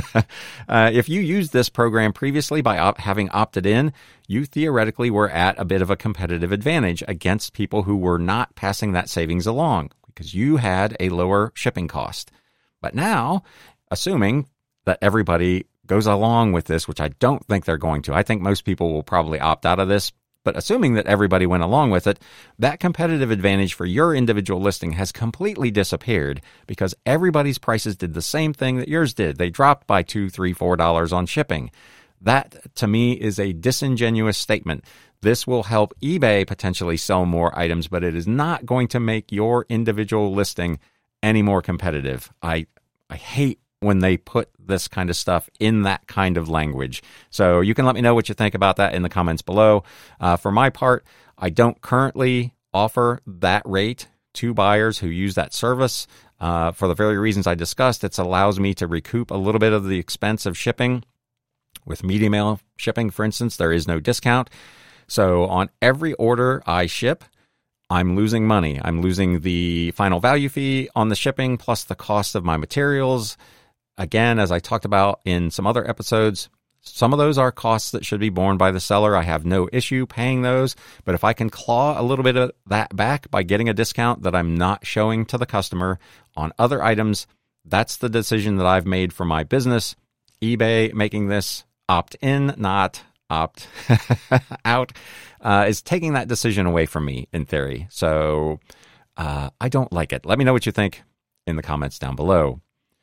If you used this program previously by having opted in, you theoretically were at a bit of a competitive advantage against people who were not passing that savings along because you had a lower shipping cost. But now, assuming that everybody goes along with this, which I don't think they're going to, I think most people will probably opt out of this But assuming that everybody went along with it, that competitive advantage for your individual listing has completely disappeared because everybody's prices did the same thing that yours did. They dropped by $2, $3, $4 on shipping. That, to me, is a disingenuous statement. This will help eBay potentially sell more items, but it is not going to make your individual listing any more competitive. I hate when they put this kind of stuff in that kind of language. So you can let me know what you think about that in the comments below. For my part, I don't currently offer that rate to buyers who use that service. For the very reasons I discussed, it allows me to recoup a little bit of the expense of shipping. With media mail shipping, for instance, there is no discount. So on every order I ship, I'm losing money. I'm losing the final value fee on the shipping plus the cost of my materials. Again, as I talked about in some other episodes, some of those are costs that should be borne by the seller. I have no issue paying those. But if I can claw a little bit of that back by getting a discount that I'm not showing to the customer on other items, that's the decision that I've made for my business. eBay making this opt-in, not opt out, is taking that decision away from me in theory. So I don't like it. Let me know what you think in the comments down below.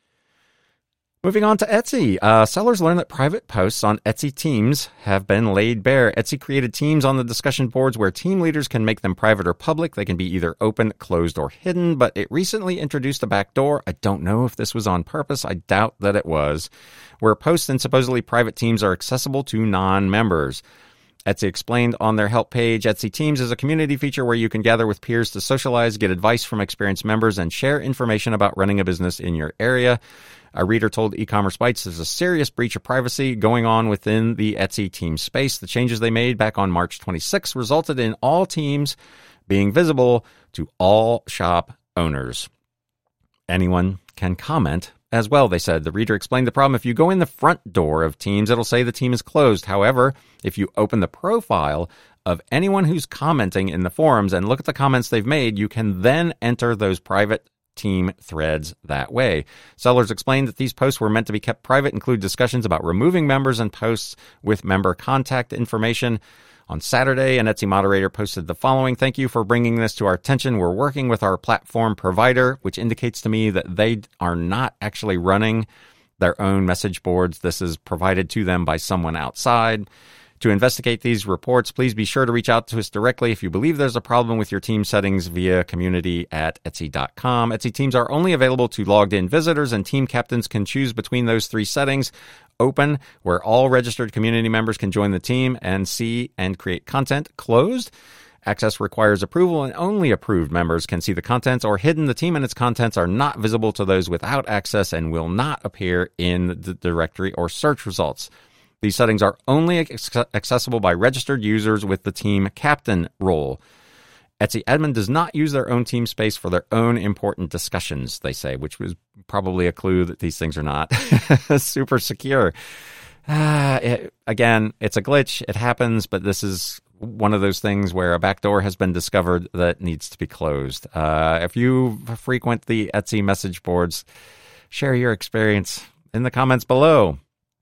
Moving on to Etsy. Sellers learn that private posts on Etsy teams have been laid bare. Etsy created teams on the discussion boards where team leaders can make them private or public. They can be either open, closed, or hidden, but it recently introduced a backdoor. I don't know if this was on purpose. I doubt that it was, where posts in supposedly private teams are accessible to non-members. Etsy explained on their help page, Etsy Teams is a community feature where you can gather with peers to socialize, get advice from experienced members, and share information about running a business in your area. A reader told E-Commerce Bytes there's a serious breach of privacy going on within the Etsy team space. The changes they made back on March 26 resulted in all teams being visible to all shop owners. Anyone can comment as well, they said. The reader explained the problem. If you go in the front door of Teams, it'll say the team is closed. However, if you open the profile of anyone who's commenting in the forums and look at the comments they've made, you can then enter those private team threads that way. Sellers explained that these posts were meant to be kept private, include discussions about removing members and posts with member contact information. On Saturday, an Etsy moderator posted the following: "Thank you for bringing this to our attention. We're working with our platform provider," which indicates to me that they are not actually running their own message boards. This is provided to them by someone outside. "To investigate these reports, please be sure to reach out to us directly if you believe there's a problem with your team settings via community@etsy.com. Etsy teams are only available to logged-in visitors, and team captains can choose between those three settings. Open, where all registered community members can join the team and see and create content. Closed, access requires approval, and only approved members can see the contents. Or hidden, the team and its contents are not visible to those without access and will not appear in the directory or search results. These settings are only accessible by registered users with the team captain role. Etsy admin does not use their own team space for their own important discussions," they say, which was probably a clue that these things are not super secure. Again, it's a glitch. It happens, but this is one of those things where a backdoor has been discovered that needs to be closed. If you frequent the Etsy message boards, share your experience in the comments below.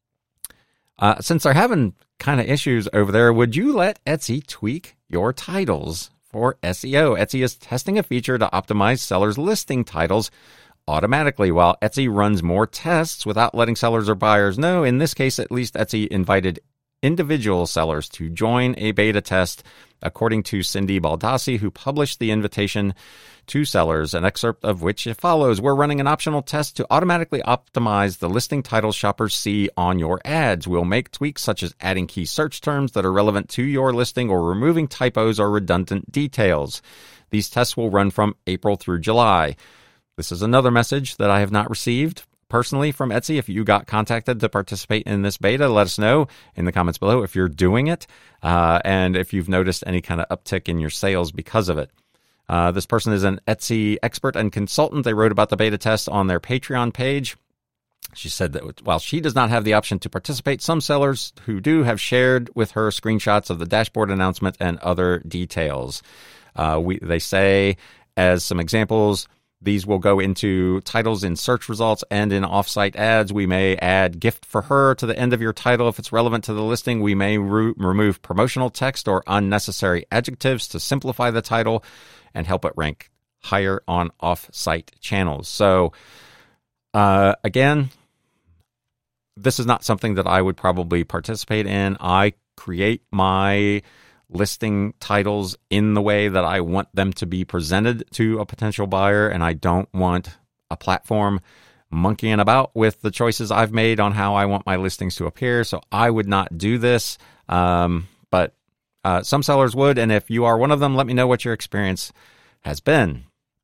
Since they're having kind of issues over there, would you let Etsy tweak your titles for SEO? Etsy is testing a feature to optimize sellers' listing titles automatically, while Etsy runs more tests without letting sellers or buyers know. In this case, at least, Etsy invited individual sellers to join a beta test, according to Cindy Baldassi, who published the invitation to sellers, an excerpt of which follows. "We're running an optional test to automatically optimize the listing titles shoppers see on your ads. We'll make tweaks such as adding key search terms that are relevant to your listing or removing typos or redundant details. These tests will run from April through July." This is another message that I have not received personally from Etsy. If you got contacted to participate in this beta, let us know in the comments below if you're doing it and if you've noticed any kind of uptick in your sales because of it. This person is an Etsy expert and consultant. They wrote about the beta test on their Patreon page. She said that while she does not have the option to participate, some sellers who do have shared with her screenshots of the dashboard announcement and other details. They say, as some examples, These will go into titles in search results and in offsite ads. We may add gift for her to the end of your title if it's relevant to the listing. We may remove promotional text or unnecessary adjectives to simplify the title and help it rank higher on offsite channels. So, again, this is not something that I would probably participate in. I create my listing titles in the way that I want them to be presented to a potential buyer, and I don't want a platform monkeying about with the choices I've made on how I want my listings to appear. So I would not do this, but some sellers would, and if you are one of them, let me know what your experience has been.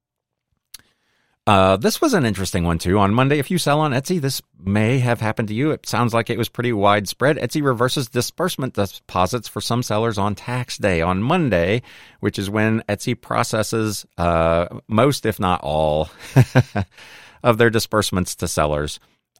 This was an interesting one, too. On Monday, if you sell on Etsy, this may have happened to you. It sounds like it was pretty widespread. Etsy reverses disbursement deposits for some sellers on tax day on Monday, which is when Etsy processes most, if not all, of their disbursements to sellers.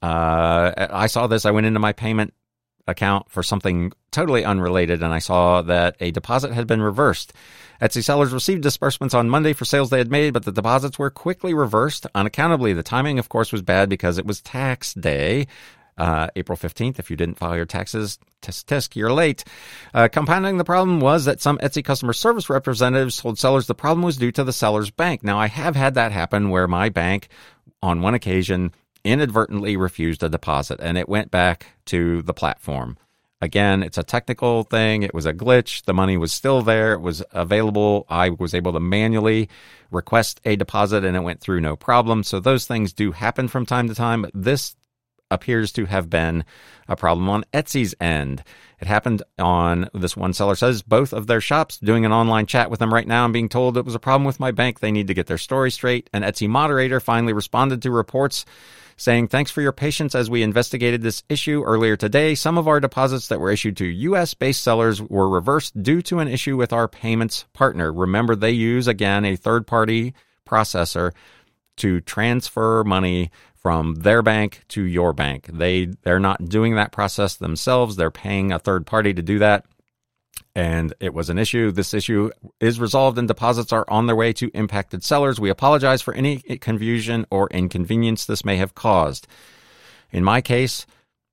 I saw this. I went into my payment account for something totally unrelated, and I saw that a deposit had been reversed. Etsy sellers received disbursements on Monday for sales they had made, but the deposits were quickly reversed unaccountably. The timing, of course, was bad because it was tax day, April 15th. If you didn't file your taxes, tisk, you're late. Compounding the problem was that some Etsy customer service representatives told sellers the problem was due to the seller's bank. Now, I have had that happen where my bank, on one occasion, inadvertently refused a deposit, and it went back to the platform. Again, it's a technical thing. It was a glitch. The money was still there. It was available. I was able to manually request a deposit, and it went through no problem. So those things do happen from time to time. But this appears to have been a problem on Etsy's end. It happened on, this one seller says, both of their shops, doing an online chat with them right now and being told it was a problem with my bank. They need to get their story straight. An Etsy moderator finally responded to reports saying, thanks for your patience as we investigated this issue earlier today. Some of our deposits that were issued to U.S.-based sellers were reversed due to an issue with our payments partner. Remember, they use, again, a third-party processor to transfer money from their bank to your bank. They're not doing that process themselves. They're paying a third party to do that. And it was an issue. This issue is resolved and deposits are on their way to impacted sellers. We apologize for any confusion or inconvenience this may have caused. In my case,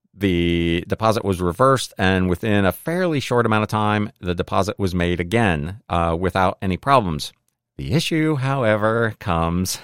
the deposit was reversed, and within a fairly short amount of time, the deposit was made again without any problems. The issue, however, comes.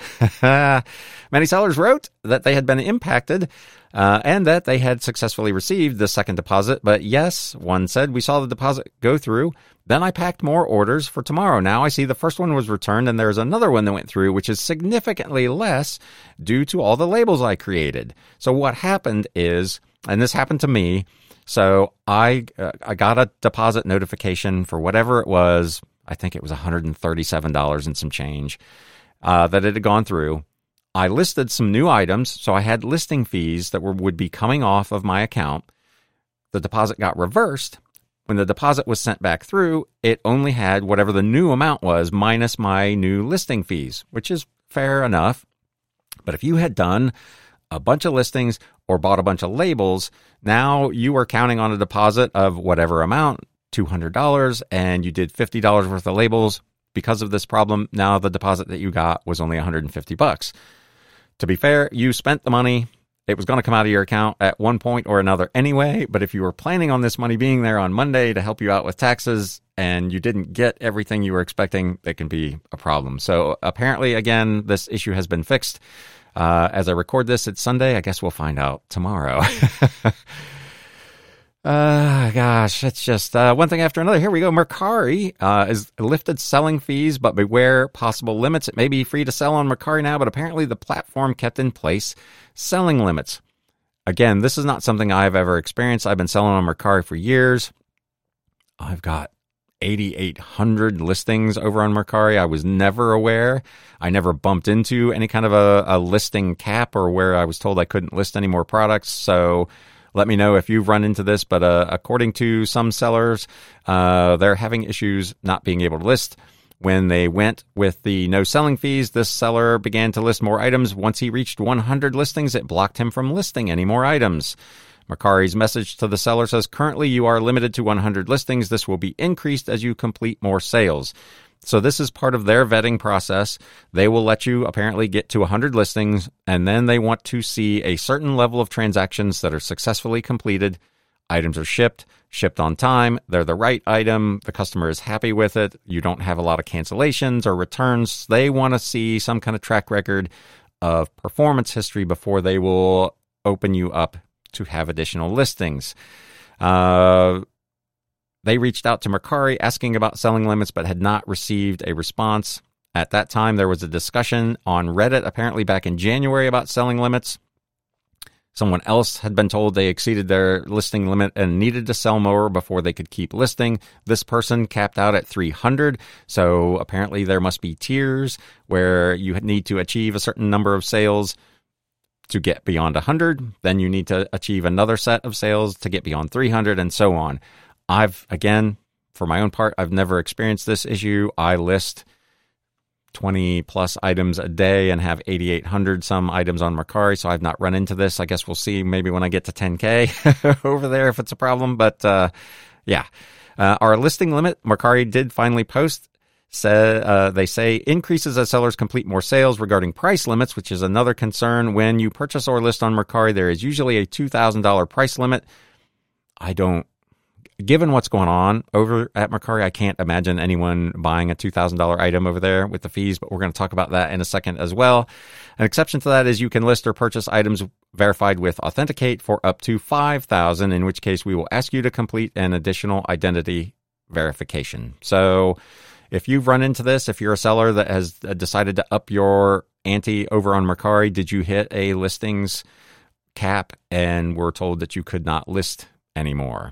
Many sellers wrote that they had been impacted and that they had successfully received the second deposit. But yes, one said, we saw the deposit go through. Then I packed more orders for tomorrow. Now I see the first one was returned and there's another one that went through, which is significantly less due to all the labels I created. So what happened is, and this happened to me, so I got a deposit notification for whatever it was. I think it was $137 and some change that it had gone through. I listed some new items, so I had listing fees that would be coming off of my account. The deposit got reversed. When the deposit was sent back through, it only had whatever the new amount was minus my new listing fees, which is fair enough. But if you had done a bunch of listings or bought a bunch of labels, now you were counting on a deposit of whatever amount, $200, and you did $50 worth of labels. Because of this problem, now the deposit that you got was only $150. To be fair, you spent the money. It was going to come out of your account at one point or another anyway, but if you were planning on this money being there on Monday to help you out with taxes and you didn't get everything you were expecting, it can be a problem. So apparently, again, this issue has been fixed. As I record this, it's Sunday. I guess we'll find out tomorrow. Gosh, it's just one thing after another. Here we go. Mercari is lifted selling fees, but beware possible limits. It may be free to sell on Mercari now, but apparently the platform kept in place selling limits. Again, this is not something I've ever experienced. I've been selling on Mercari for years. I've got 8,800 listings over on Mercari. I was never aware. I never bumped into any kind of a listing cap or where I was told I couldn't list any more products. So let me know if you've run into this, but according to some sellers, they're having issues not being able to list. When they went with the no selling fees, this seller began to list more items. Once he reached 100 listings, it blocked him from listing any more items. Mercari's message to the seller says, currently you are limited to 100 listings. This will be increased as you complete more sales. So this is part of their vetting process. They will let you apparently get to 100 listings, and then they want to see a certain level of transactions that are successfully completed. Items are shipped on time, they're the right item, the customer is happy with it, you don't have a lot of cancellations or returns. They want to see some kind of track record of performance history before they will open you up to have additional listings. They reached out to Mercari asking about selling limits but had not received a response. At that time, there was a discussion on Reddit, apparently back in January, about selling limits. Someone else had been told they exceeded their listing limit and needed to sell more before they could keep listing. This person capped out at 300, so apparently there must be tiers where you need to achieve a certain number of sales to get beyond 100. Then you need to achieve another set of sales to get beyond 300, and so on. Again, for my own part, I've never experienced this issue. I list 20 plus items a day and have 8,800 some items on Mercari, so I've not run into this. I guess we'll see maybe when I get to 10K over there if it's a problem. But our listing limit, Mercari did finally post. They say increases as sellers complete more sales. Regarding price limits, which is another concern. When you purchase or list on Mercari, there is usually a $2,000 price limit. Given what's going on over at Mercari, I can't imagine anyone buying a $2,000 item over there with the fees, but we're going to talk about that in a second as well. An exception to that is you can list or purchase items verified with Authenticate for up to $5,000, in which case we will ask you to complete an additional identity verification. So if you've run into this, if you're a seller that has decided to up your ante over on Mercari, did you hit a listings cap and were told that you could not list anymore?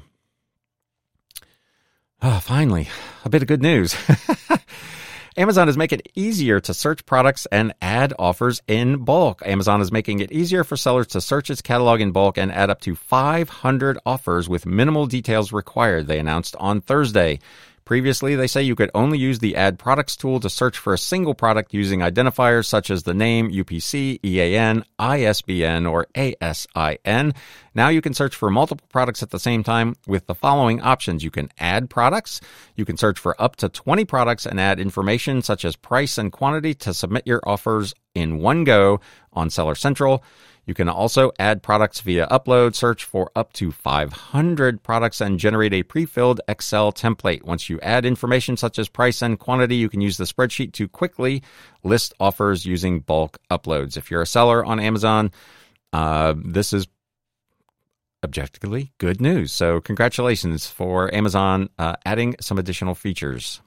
Finally, a bit of good news. Amazon is making it easier to search products and add offers in bulk. Amazon is making it easier for sellers to search its catalog in bulk and add up to 500 offers with minimal details required, they announced on Thursday. Previously, they say you could only use the Add Products tool to search for a single product using identifiers such as the name, UPC, EAN, ISBN, or ASIN. Now you can search for multiple products at the same time with the following options. You can add products. You can search for up to 20 products and add information such as price and quantity to submit your offers in one go on Seller Central. You can also add products via upload, search for up to 500 products, and generate a pre-filled Excel template. Once you add information such as price and quantity, you can use the spreadsheet to quickly list offers using bulk uploads. If you're a seller on Amazon, this is objectively good news. So congratulations for Amazon adding some additional features.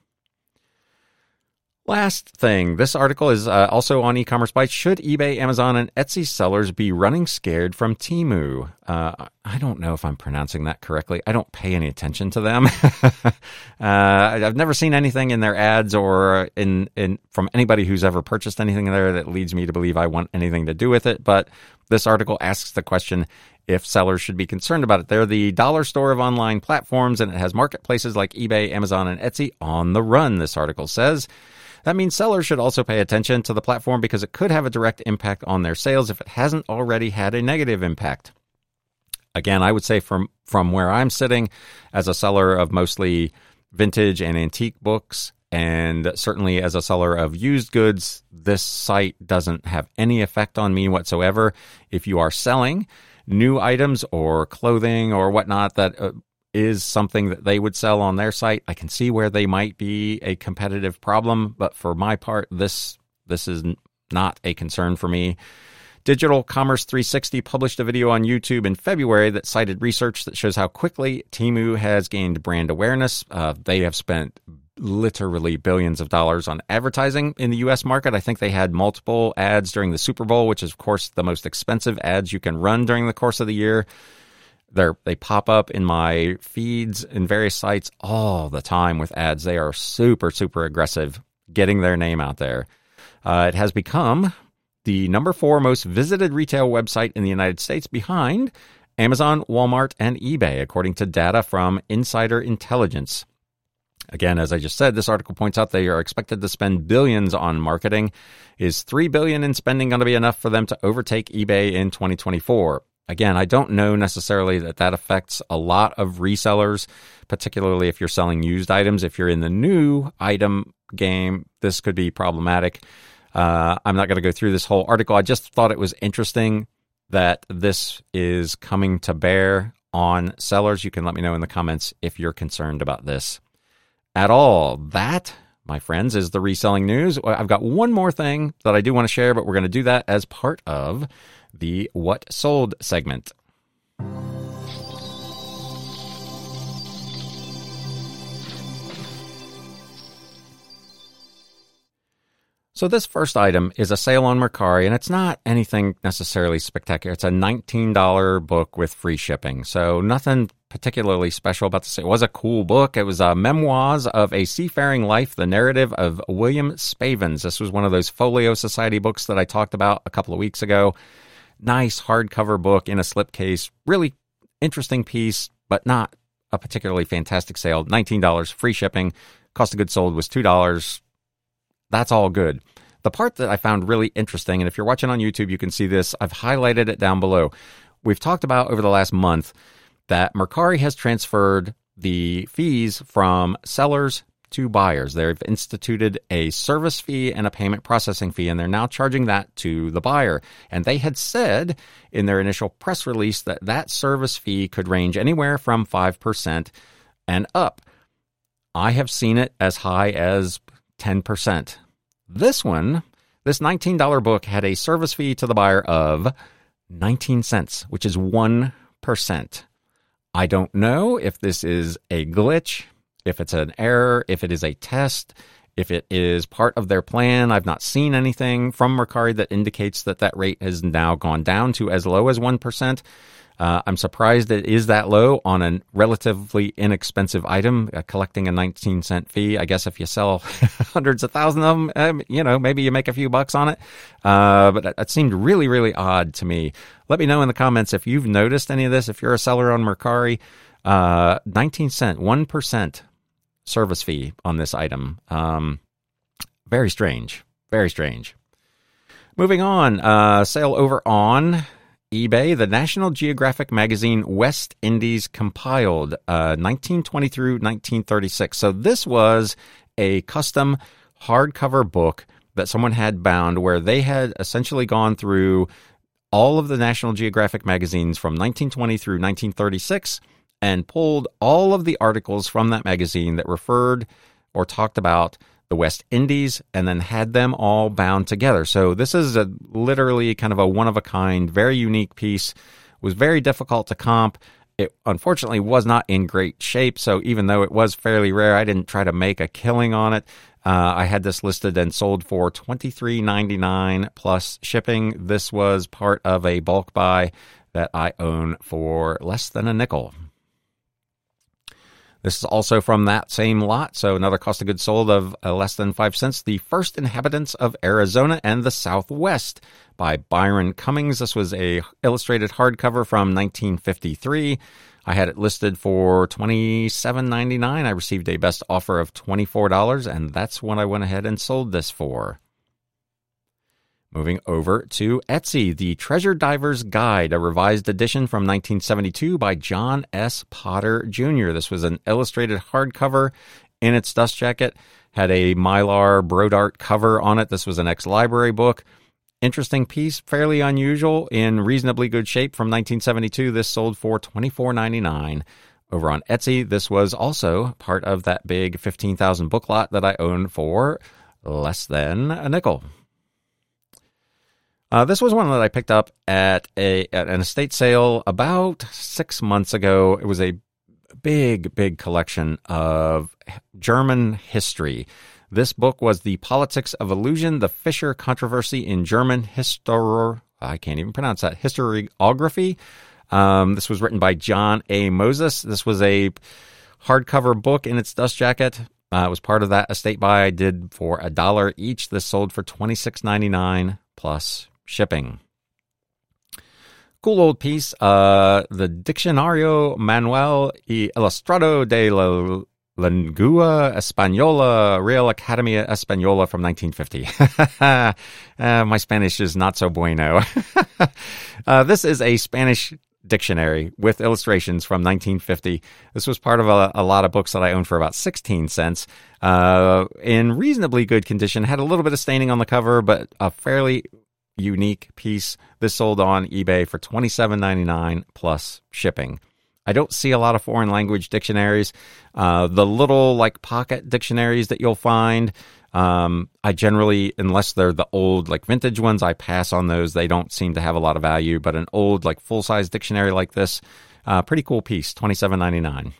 Last thing, this article is also on E-Commerce Bytes. Should eBay, Amazon, and Etsy sellers be running scared from Temu? I don't know if I'm pronouncing that correctly. I don't pay any attention to them. I've never seen anything in their ads or in from anybody who's ever purchased anything there that leads me to believe I want anything to do with it. But this article asks the question if sellers should be concerned about it. They're the dollar store of online platforms, and it has marketplaces like eBay, Amazon, and Etsy on the run, this article says. That means sellers should also pay attention to the platform because it could have a direct impact on their sales if it hasn't already had a negative impact. Again, I would say from where I'm sitting as a seller of mostly vintage and antique books, and certainly as a seller of used goods, this site doesn't have any effect on me whatsoever. If you are selling new items or clothing or whatnot that is something that they would sell on their site, I can see where they might be a competitive problem, but for my part, this is not a concern for me. Digital Commerce 360 published a video on YouTube in February that cited research that shows how quickly Temu has gained brand awareness. They have spent literally billions of dollars on advertising in the U.S. market. I think they had multiple ads during the Super Bowl, which is, of course, the most expensive ads you can run during the course of the year. They pop up in my feeds in various sites all the time with ads. They are super, super aggressive getting their name out there. It has become the number 4 most visited retail website in the United States behind Amazon, Walmart, and eBay, according to data from Insider Intelligence. Again, as I just said, this article points out they are expected to spend billions on marketing. Is $3 billion in spending going to be enough for them to overtake eBay in 2024? Again, I don't know necessarily that affects a lot of resellers, particularly if you're selling used items. If you're in the new item game, this could be problematic. I'm not going to go through this whole article. I just thought it was interesting that this is coming to bear on sellers. You can let me know in the comments if you're concerned about this at all. That, my friends, is the reselling news. I've got one more thing that I do want to share, but we're going to do that as part of the What Sold segment. So this first item is a sale on Mercari, and it's not anything necessarily spectacular. It's a $19 book with free shipping, so nothing particularly special about this. It was a cool book. It was Memoirs of a Seafaring Life, the narrative of William Spavins. This was one of those Folio Society books that I talked about a couple of weeks ago. Nice hardcover book in a slipcase. Really interesting piece, but not a particularly fantastic sale. $19, free shipping. Cost of goods sold was $2. That's all good. The part that I found really interesting, and if you're watching on YouTube, you can see this. I've highlighted it down below. We've talked about over the last month that Mercari has transferred the fees from sellers to buyers. They've instituted a service fee and a payment processing fee, and they're now charging that to the buyer. And they had said in their initial press release that that service fee could range anywhere from 5% and up. I have seen it as high as 10%. This one, this $19 book had a service fee to the buyer of 19 cents, which is 1%. I don't know if this is a glitch, if it's an error, if it is a test, if it is part of their plan. I've not seen anything from Mercari that indicates that that rate has now gone down to as low as 1%. I'm surprised it is that low on a relatively inexpensive item, collecting a 19-cent fee. I guess if you sell hundreds of thousands of them, maybe you make a few bucks on it. But it seemed really, really odd to me. Let me know in the comments if you've noticed any of this. If you're a seller on Mercari, 19 cent, 1% service fee on this item. Very strange. Very strange. Moving on, sale over on eBay, the National Geographic magazine West Indies Compiled, 1920 through 1936. So this was a custom hardcover book that someone had bound where they had essentially gone through all of the National Geographic magazines from 1920 through 1936 and pulled all of the articles from that magazine that referred or talked about the West Indies, and then had them all bound together. So this is literally kind of a one-of-a-kind, very unique piece. It was very difficult to comp. It unfortunately was not in great shape, so even though it was fairly rare, I didn't try to make a killing on it. I had this listed and sold for $23.99 plus shipping. This was part of a bulk buy that I own for less than a nickel. This is also from that same lot, so another cost of goods sold of less than 5 cents. The First Inhabitants of Arizona and the Southwest by Byron Cummings. This was a illustrated hardcover from 1953. I had it listed for $27.99. I received a best offer of $24, and that's what I went ahead and sold this for. Moving over to Etsy, The Treasure Diver's Guide, a revised edition from 1972 by John S. Potter Jr. This was an illustrated hardcover in its dust jacket, had a Mylar Brodart cover on it. This was an ex-library book. Interesting piece, fairly unusual, in reasonably good shape from 1972. This sold for $24.99 over on Etsy. This was also part of that big 15,000 book lot that I owned for less than a nickel. This was one that I picked up at an estate sale about 6 months ago. It was a big collection of German history. This book was The Politics of Illusion, the Fischer Controversy in German Historiography. This was written by John A. Moses. This was a hardcover book in its dust jacket. It was part of that estate buy I did for $1 each. This sold for $26.99 plus shipping. Cool old piece. The Diccionario Manual y Ilustrado de la Lengua Española, Real Academia Española from 1950. My Spanish is not so bueno. This is a Spanish dictionary with illustrations from 1950. This was part of a lot of books that I owned for about 16 cents. In reasonably good condition, had a little bit of staining on the cover, but a fairly unique piece. This sold on eBay for $27.99 plus shipping. I don't see a lot of foreign language dictionaries. The little like pocket dictionaries that you'll find, I generally, unless they're the old like vintage ones, I pass on those. They don't seem to have a lot of value, but an old like full-size dictionary like this, pretty cool piece, $27.99.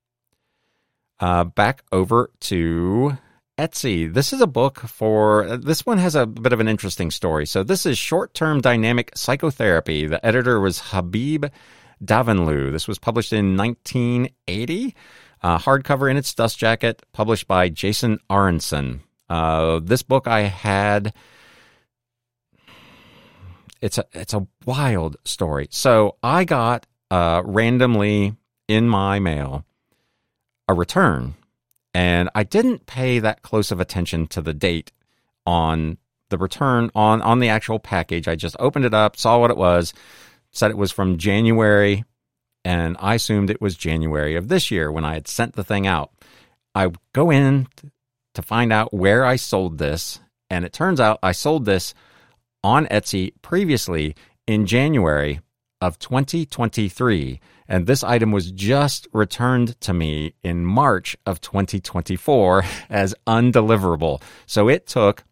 Back over to Etsy. This is a book this one has a bit of an interesting story. So this is Short-Term Dynamic Psychotherapy. The editor was Habib Davanloo. This was published in 1980. Hardcover in its dust jacket, published by Jason Aronson. This book I had, it's a wild story. So I got randomly in my mail a return, and I didn't pay that close of attention to the date on the return on the actual package. I just opened it up, saw what it was, said it was from January, and I assumed it was January of this year when I had sent the thing out. I go in to find out where I sold this, and it turns out I sold this on Etsy previously in January of 2023, and this item was just returned to me in March of 2024 as undeliverable. So it took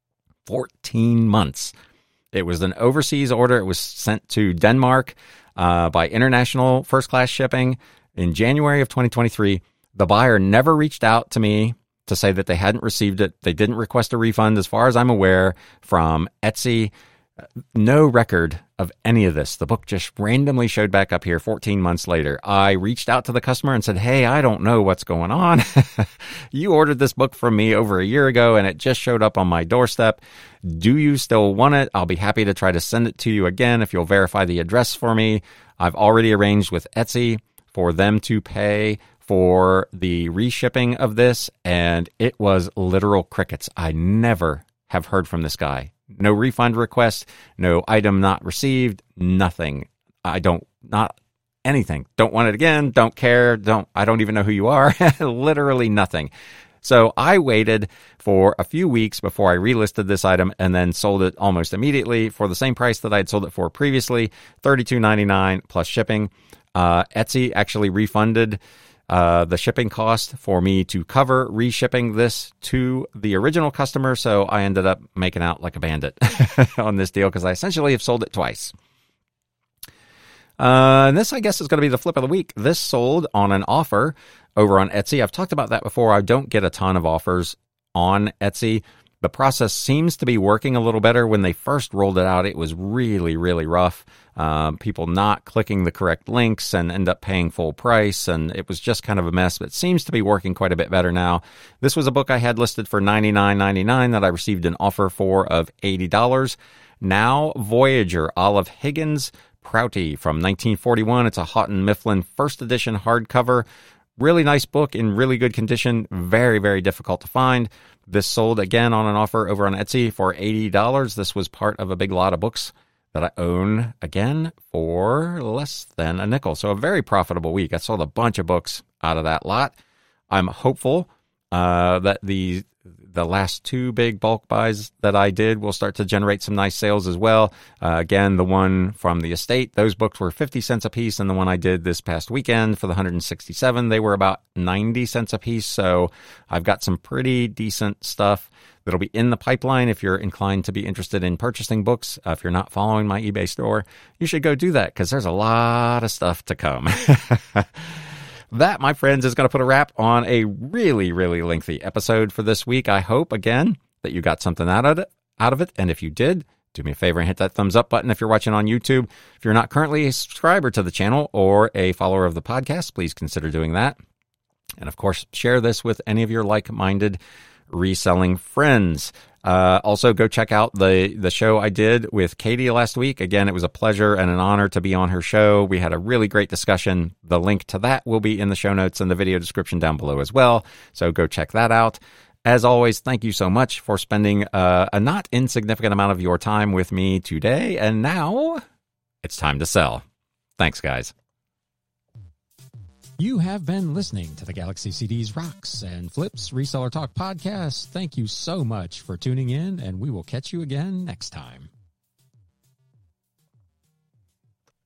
14 months. It was an overseas order. It was sent to Denmark by international first-class shipping in January of 2023. The buyer never reached out to me to say that they hadn't received it. They didn't request a refund, as far as I'm aware, from Etsy. No record of any of this. The book just randomly showed back up here 14 months later. I reached out to the customer and said, hey, I don't know what's going on. You ordered this book from me over a year ago, and it just showed up on my doorstep. Do you still want it? I'll be happy to try to send it to you again if you'll verify the address for me. I've already arranged with Etsy for them to pay for the reshipping of this, and it was literal crickets. I never have heard from this guy. No refund request, no item not received, nothing. Not anything. Don't want it again, don't care, I don't even know who you are. Literally nothing. So I waited for a few weeks before I relisted this item and then sold it almost immediately for the same price that I'd sold it for previously, $32.99 plus shipping. Etsy actually refunded the shipping cost for me to cover reshipping this to the original customer, so I ended up making out like a bandit on this deal because I essentially have sold it twice. And this, I guess, is going to be the flip of the week. This sold on an offer over on Etsy. I've talked about that before. I don't get a ton of offers on Etsy. The process seems to be working a little better. When they first rolled it out, it was really, really rough. People not clicking the correct links and end up paying full price, and it was just kind of a mess, but it seems to be working quite a bit better now. This was a book I had listed for $99.99 that I received an offer for of $80. Now, Voyager, Olive Higgins Prouty from 1941. It's a Houghton Mifflin first edition hardcover. Really nice book in really good condition. Very, very difficult to find. This sold again on an offer over on Etsy for $80. This was part of a big lot of books that I own again for less than a nickel. So a very profitable week. I sold a bunch of books out of that lot. I'm hopeful that the last two big bulk buys that I did will start to generate some nice sales as well. Again, the one from the estate, those books were 50 cents a piece, and the one I did this past weekend for the 167, they were about 90 cents a piece. So I've got some pretty decent stuff that'll be in the pipeline. If you're inclined to be interested in purchasing books, if you're not following my eBay store, you should go do that because there's a lot of stuff to come. That, my friends, is going to put a wrap on a really, really lengthy episode for this week. I hope, again, that you got something out of it. And if you did, do me a favor and hit that thumbs up button if you're watching on YouTube. If you're not currently a subscriber to the channel or a follower of the podcast, please consider doing that. And, of course, share this with any of your like-minded reselling friends. Also, go check out the show I did with Katie last week. Again, it was a pleasure and an honor to be on her show. We had a really great discussion. The link to that will be in the show notes and the video description down below as well. So go check that out. As always, thank you so much for spending a not insignificant amount of your time with me today. And now it's time to sell. Thanks, guys. You have been listening to the Galaxy CDs Rocks and Flips Reseller Talk podcast. Thank you so much for tuning in, and we will catch you again next time.